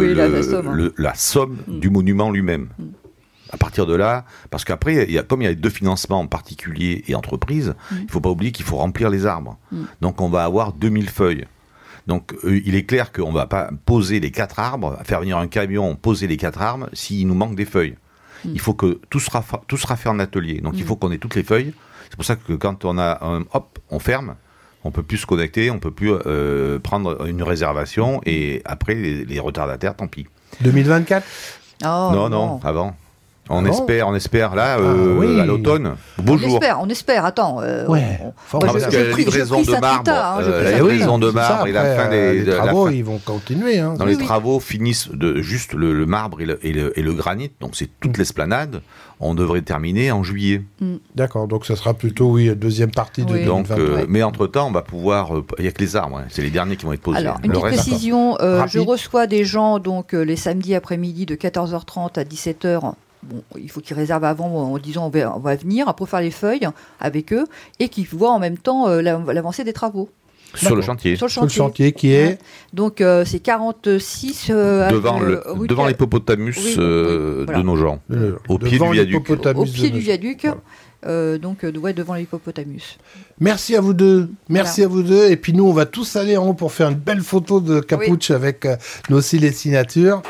la somme du monument lui-même. À partir de là, parce qu'après, comme il y a 2 financements, particuliers et entreprises, il ne faut pas oublier qu'il faut remplir les arbres. Donc on va avoir 2000 feuilles. Donc il est clair qu'on ne va pas poser les 4 arbres, faire venir un camion, poser les 4 arbres, s'il nous manque des feuilles. Il faut que tout sera fait en atelier. Donc il faut qu'on ait toutes les feuilles. C'est pour ça que quand on a on ferme, on ne peut plus se connecter, on ne peut plus prendre une réservation, et après les retardataires, tant pis. 2024 Non, avant. On espère là, à l'automne. Bonjour. On espère, attends. Parce que la livraison de marbre, et la fin des travaux, ils vont continuer. Hein. Les travaux finissent juste le marbre et le granit, donc c'est toute l'esplanade. On devrait terminer en juillet. D'accord, donc ça sera plutôt, deuxième partie de 2023. Mais entre-temps, on va pouvoir... Il n'y a que les arbres, c'est les derniers qui vont être posés. Alors, une petite précision, je reçois des gens donc, les samedis après-midi de 14h30 à 17h. Bon, il faut qu'ils réservent avant en disant on va venir pour faire les feuilles avec eux et qu'ils voient en même temps l'avancée des travaux. Sur le chantier. Sur le chantier qui est donc c'est 46 devant l'hippopotamus de Nogent, au pied du viaduc. Au pied du viaduc. Donc devant l'hippopotamus. Merci à vous deux. Merci à vous deux. Et puis nous, on va tous aller en haut pour faire une belle photo de Capuch avec nous aussi les signatures.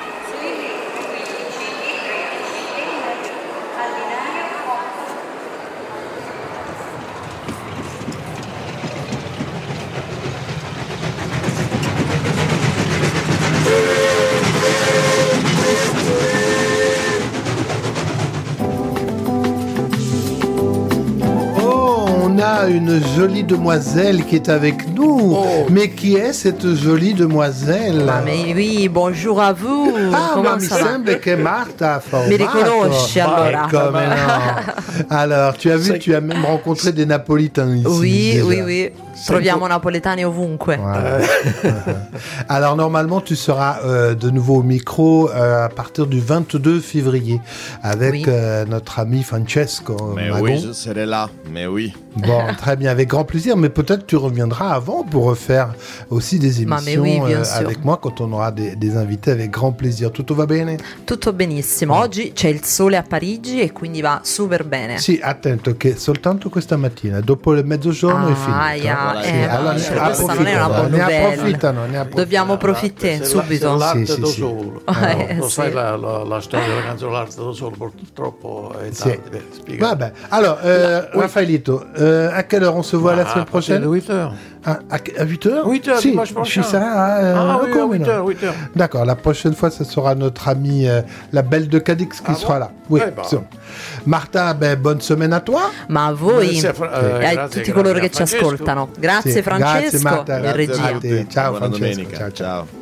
a une jolie demoiselle qui est avec nous. Mais qui est cette jolie demoiselle? Mais oui, bonjour à vous. Ma mi sembra che Marta ha formato. Mi riconosci allora? Come no. Alors, tu as vu, tu as même rencontré des Napolitains ici. Oui. Troviamo napoletani ovunque. Voilà. Alors, normalement, tu seras de nouveau au micro à partir du 22 février avec notre ami Francesco Magon. Oui, je serai là, mais oui. Bon, très bien, avec grand plaisir, mais peut-être tu reviendras avant pour refaire aussi des émissions avec moi quand on aura des invités avec grand plaisir. Tutto va bene? Tutto benissimo. Oggi c'è il sole a Parigi e quindi va super bene. Sì, attento che soltanto questa mattina, dopo il mezzogiorno è finito. Allora questa non è una buona novella. Dobbiamo approfittare subito. L'arte da solo. Non sai la storia della canzone L'arte da solo, purtroppo è tardi. Vabbè, allora Raffaelito, à quelle heure on se voit la semaine prochaine? À 8h. À 8h? 8h, si, dimanche prochain. Je serai oui, à 8h. D'accord, la prochaine fois, ce sera notre amie, la belle de Cadix qui sera là. Oui, Marta, bonne semaine à toi. Ma a voi e a tutti coloro che ci ascoltano. Grazie Francesco grazie Marta, in regia. Ciao Buona Francesco. domenica. Ciao.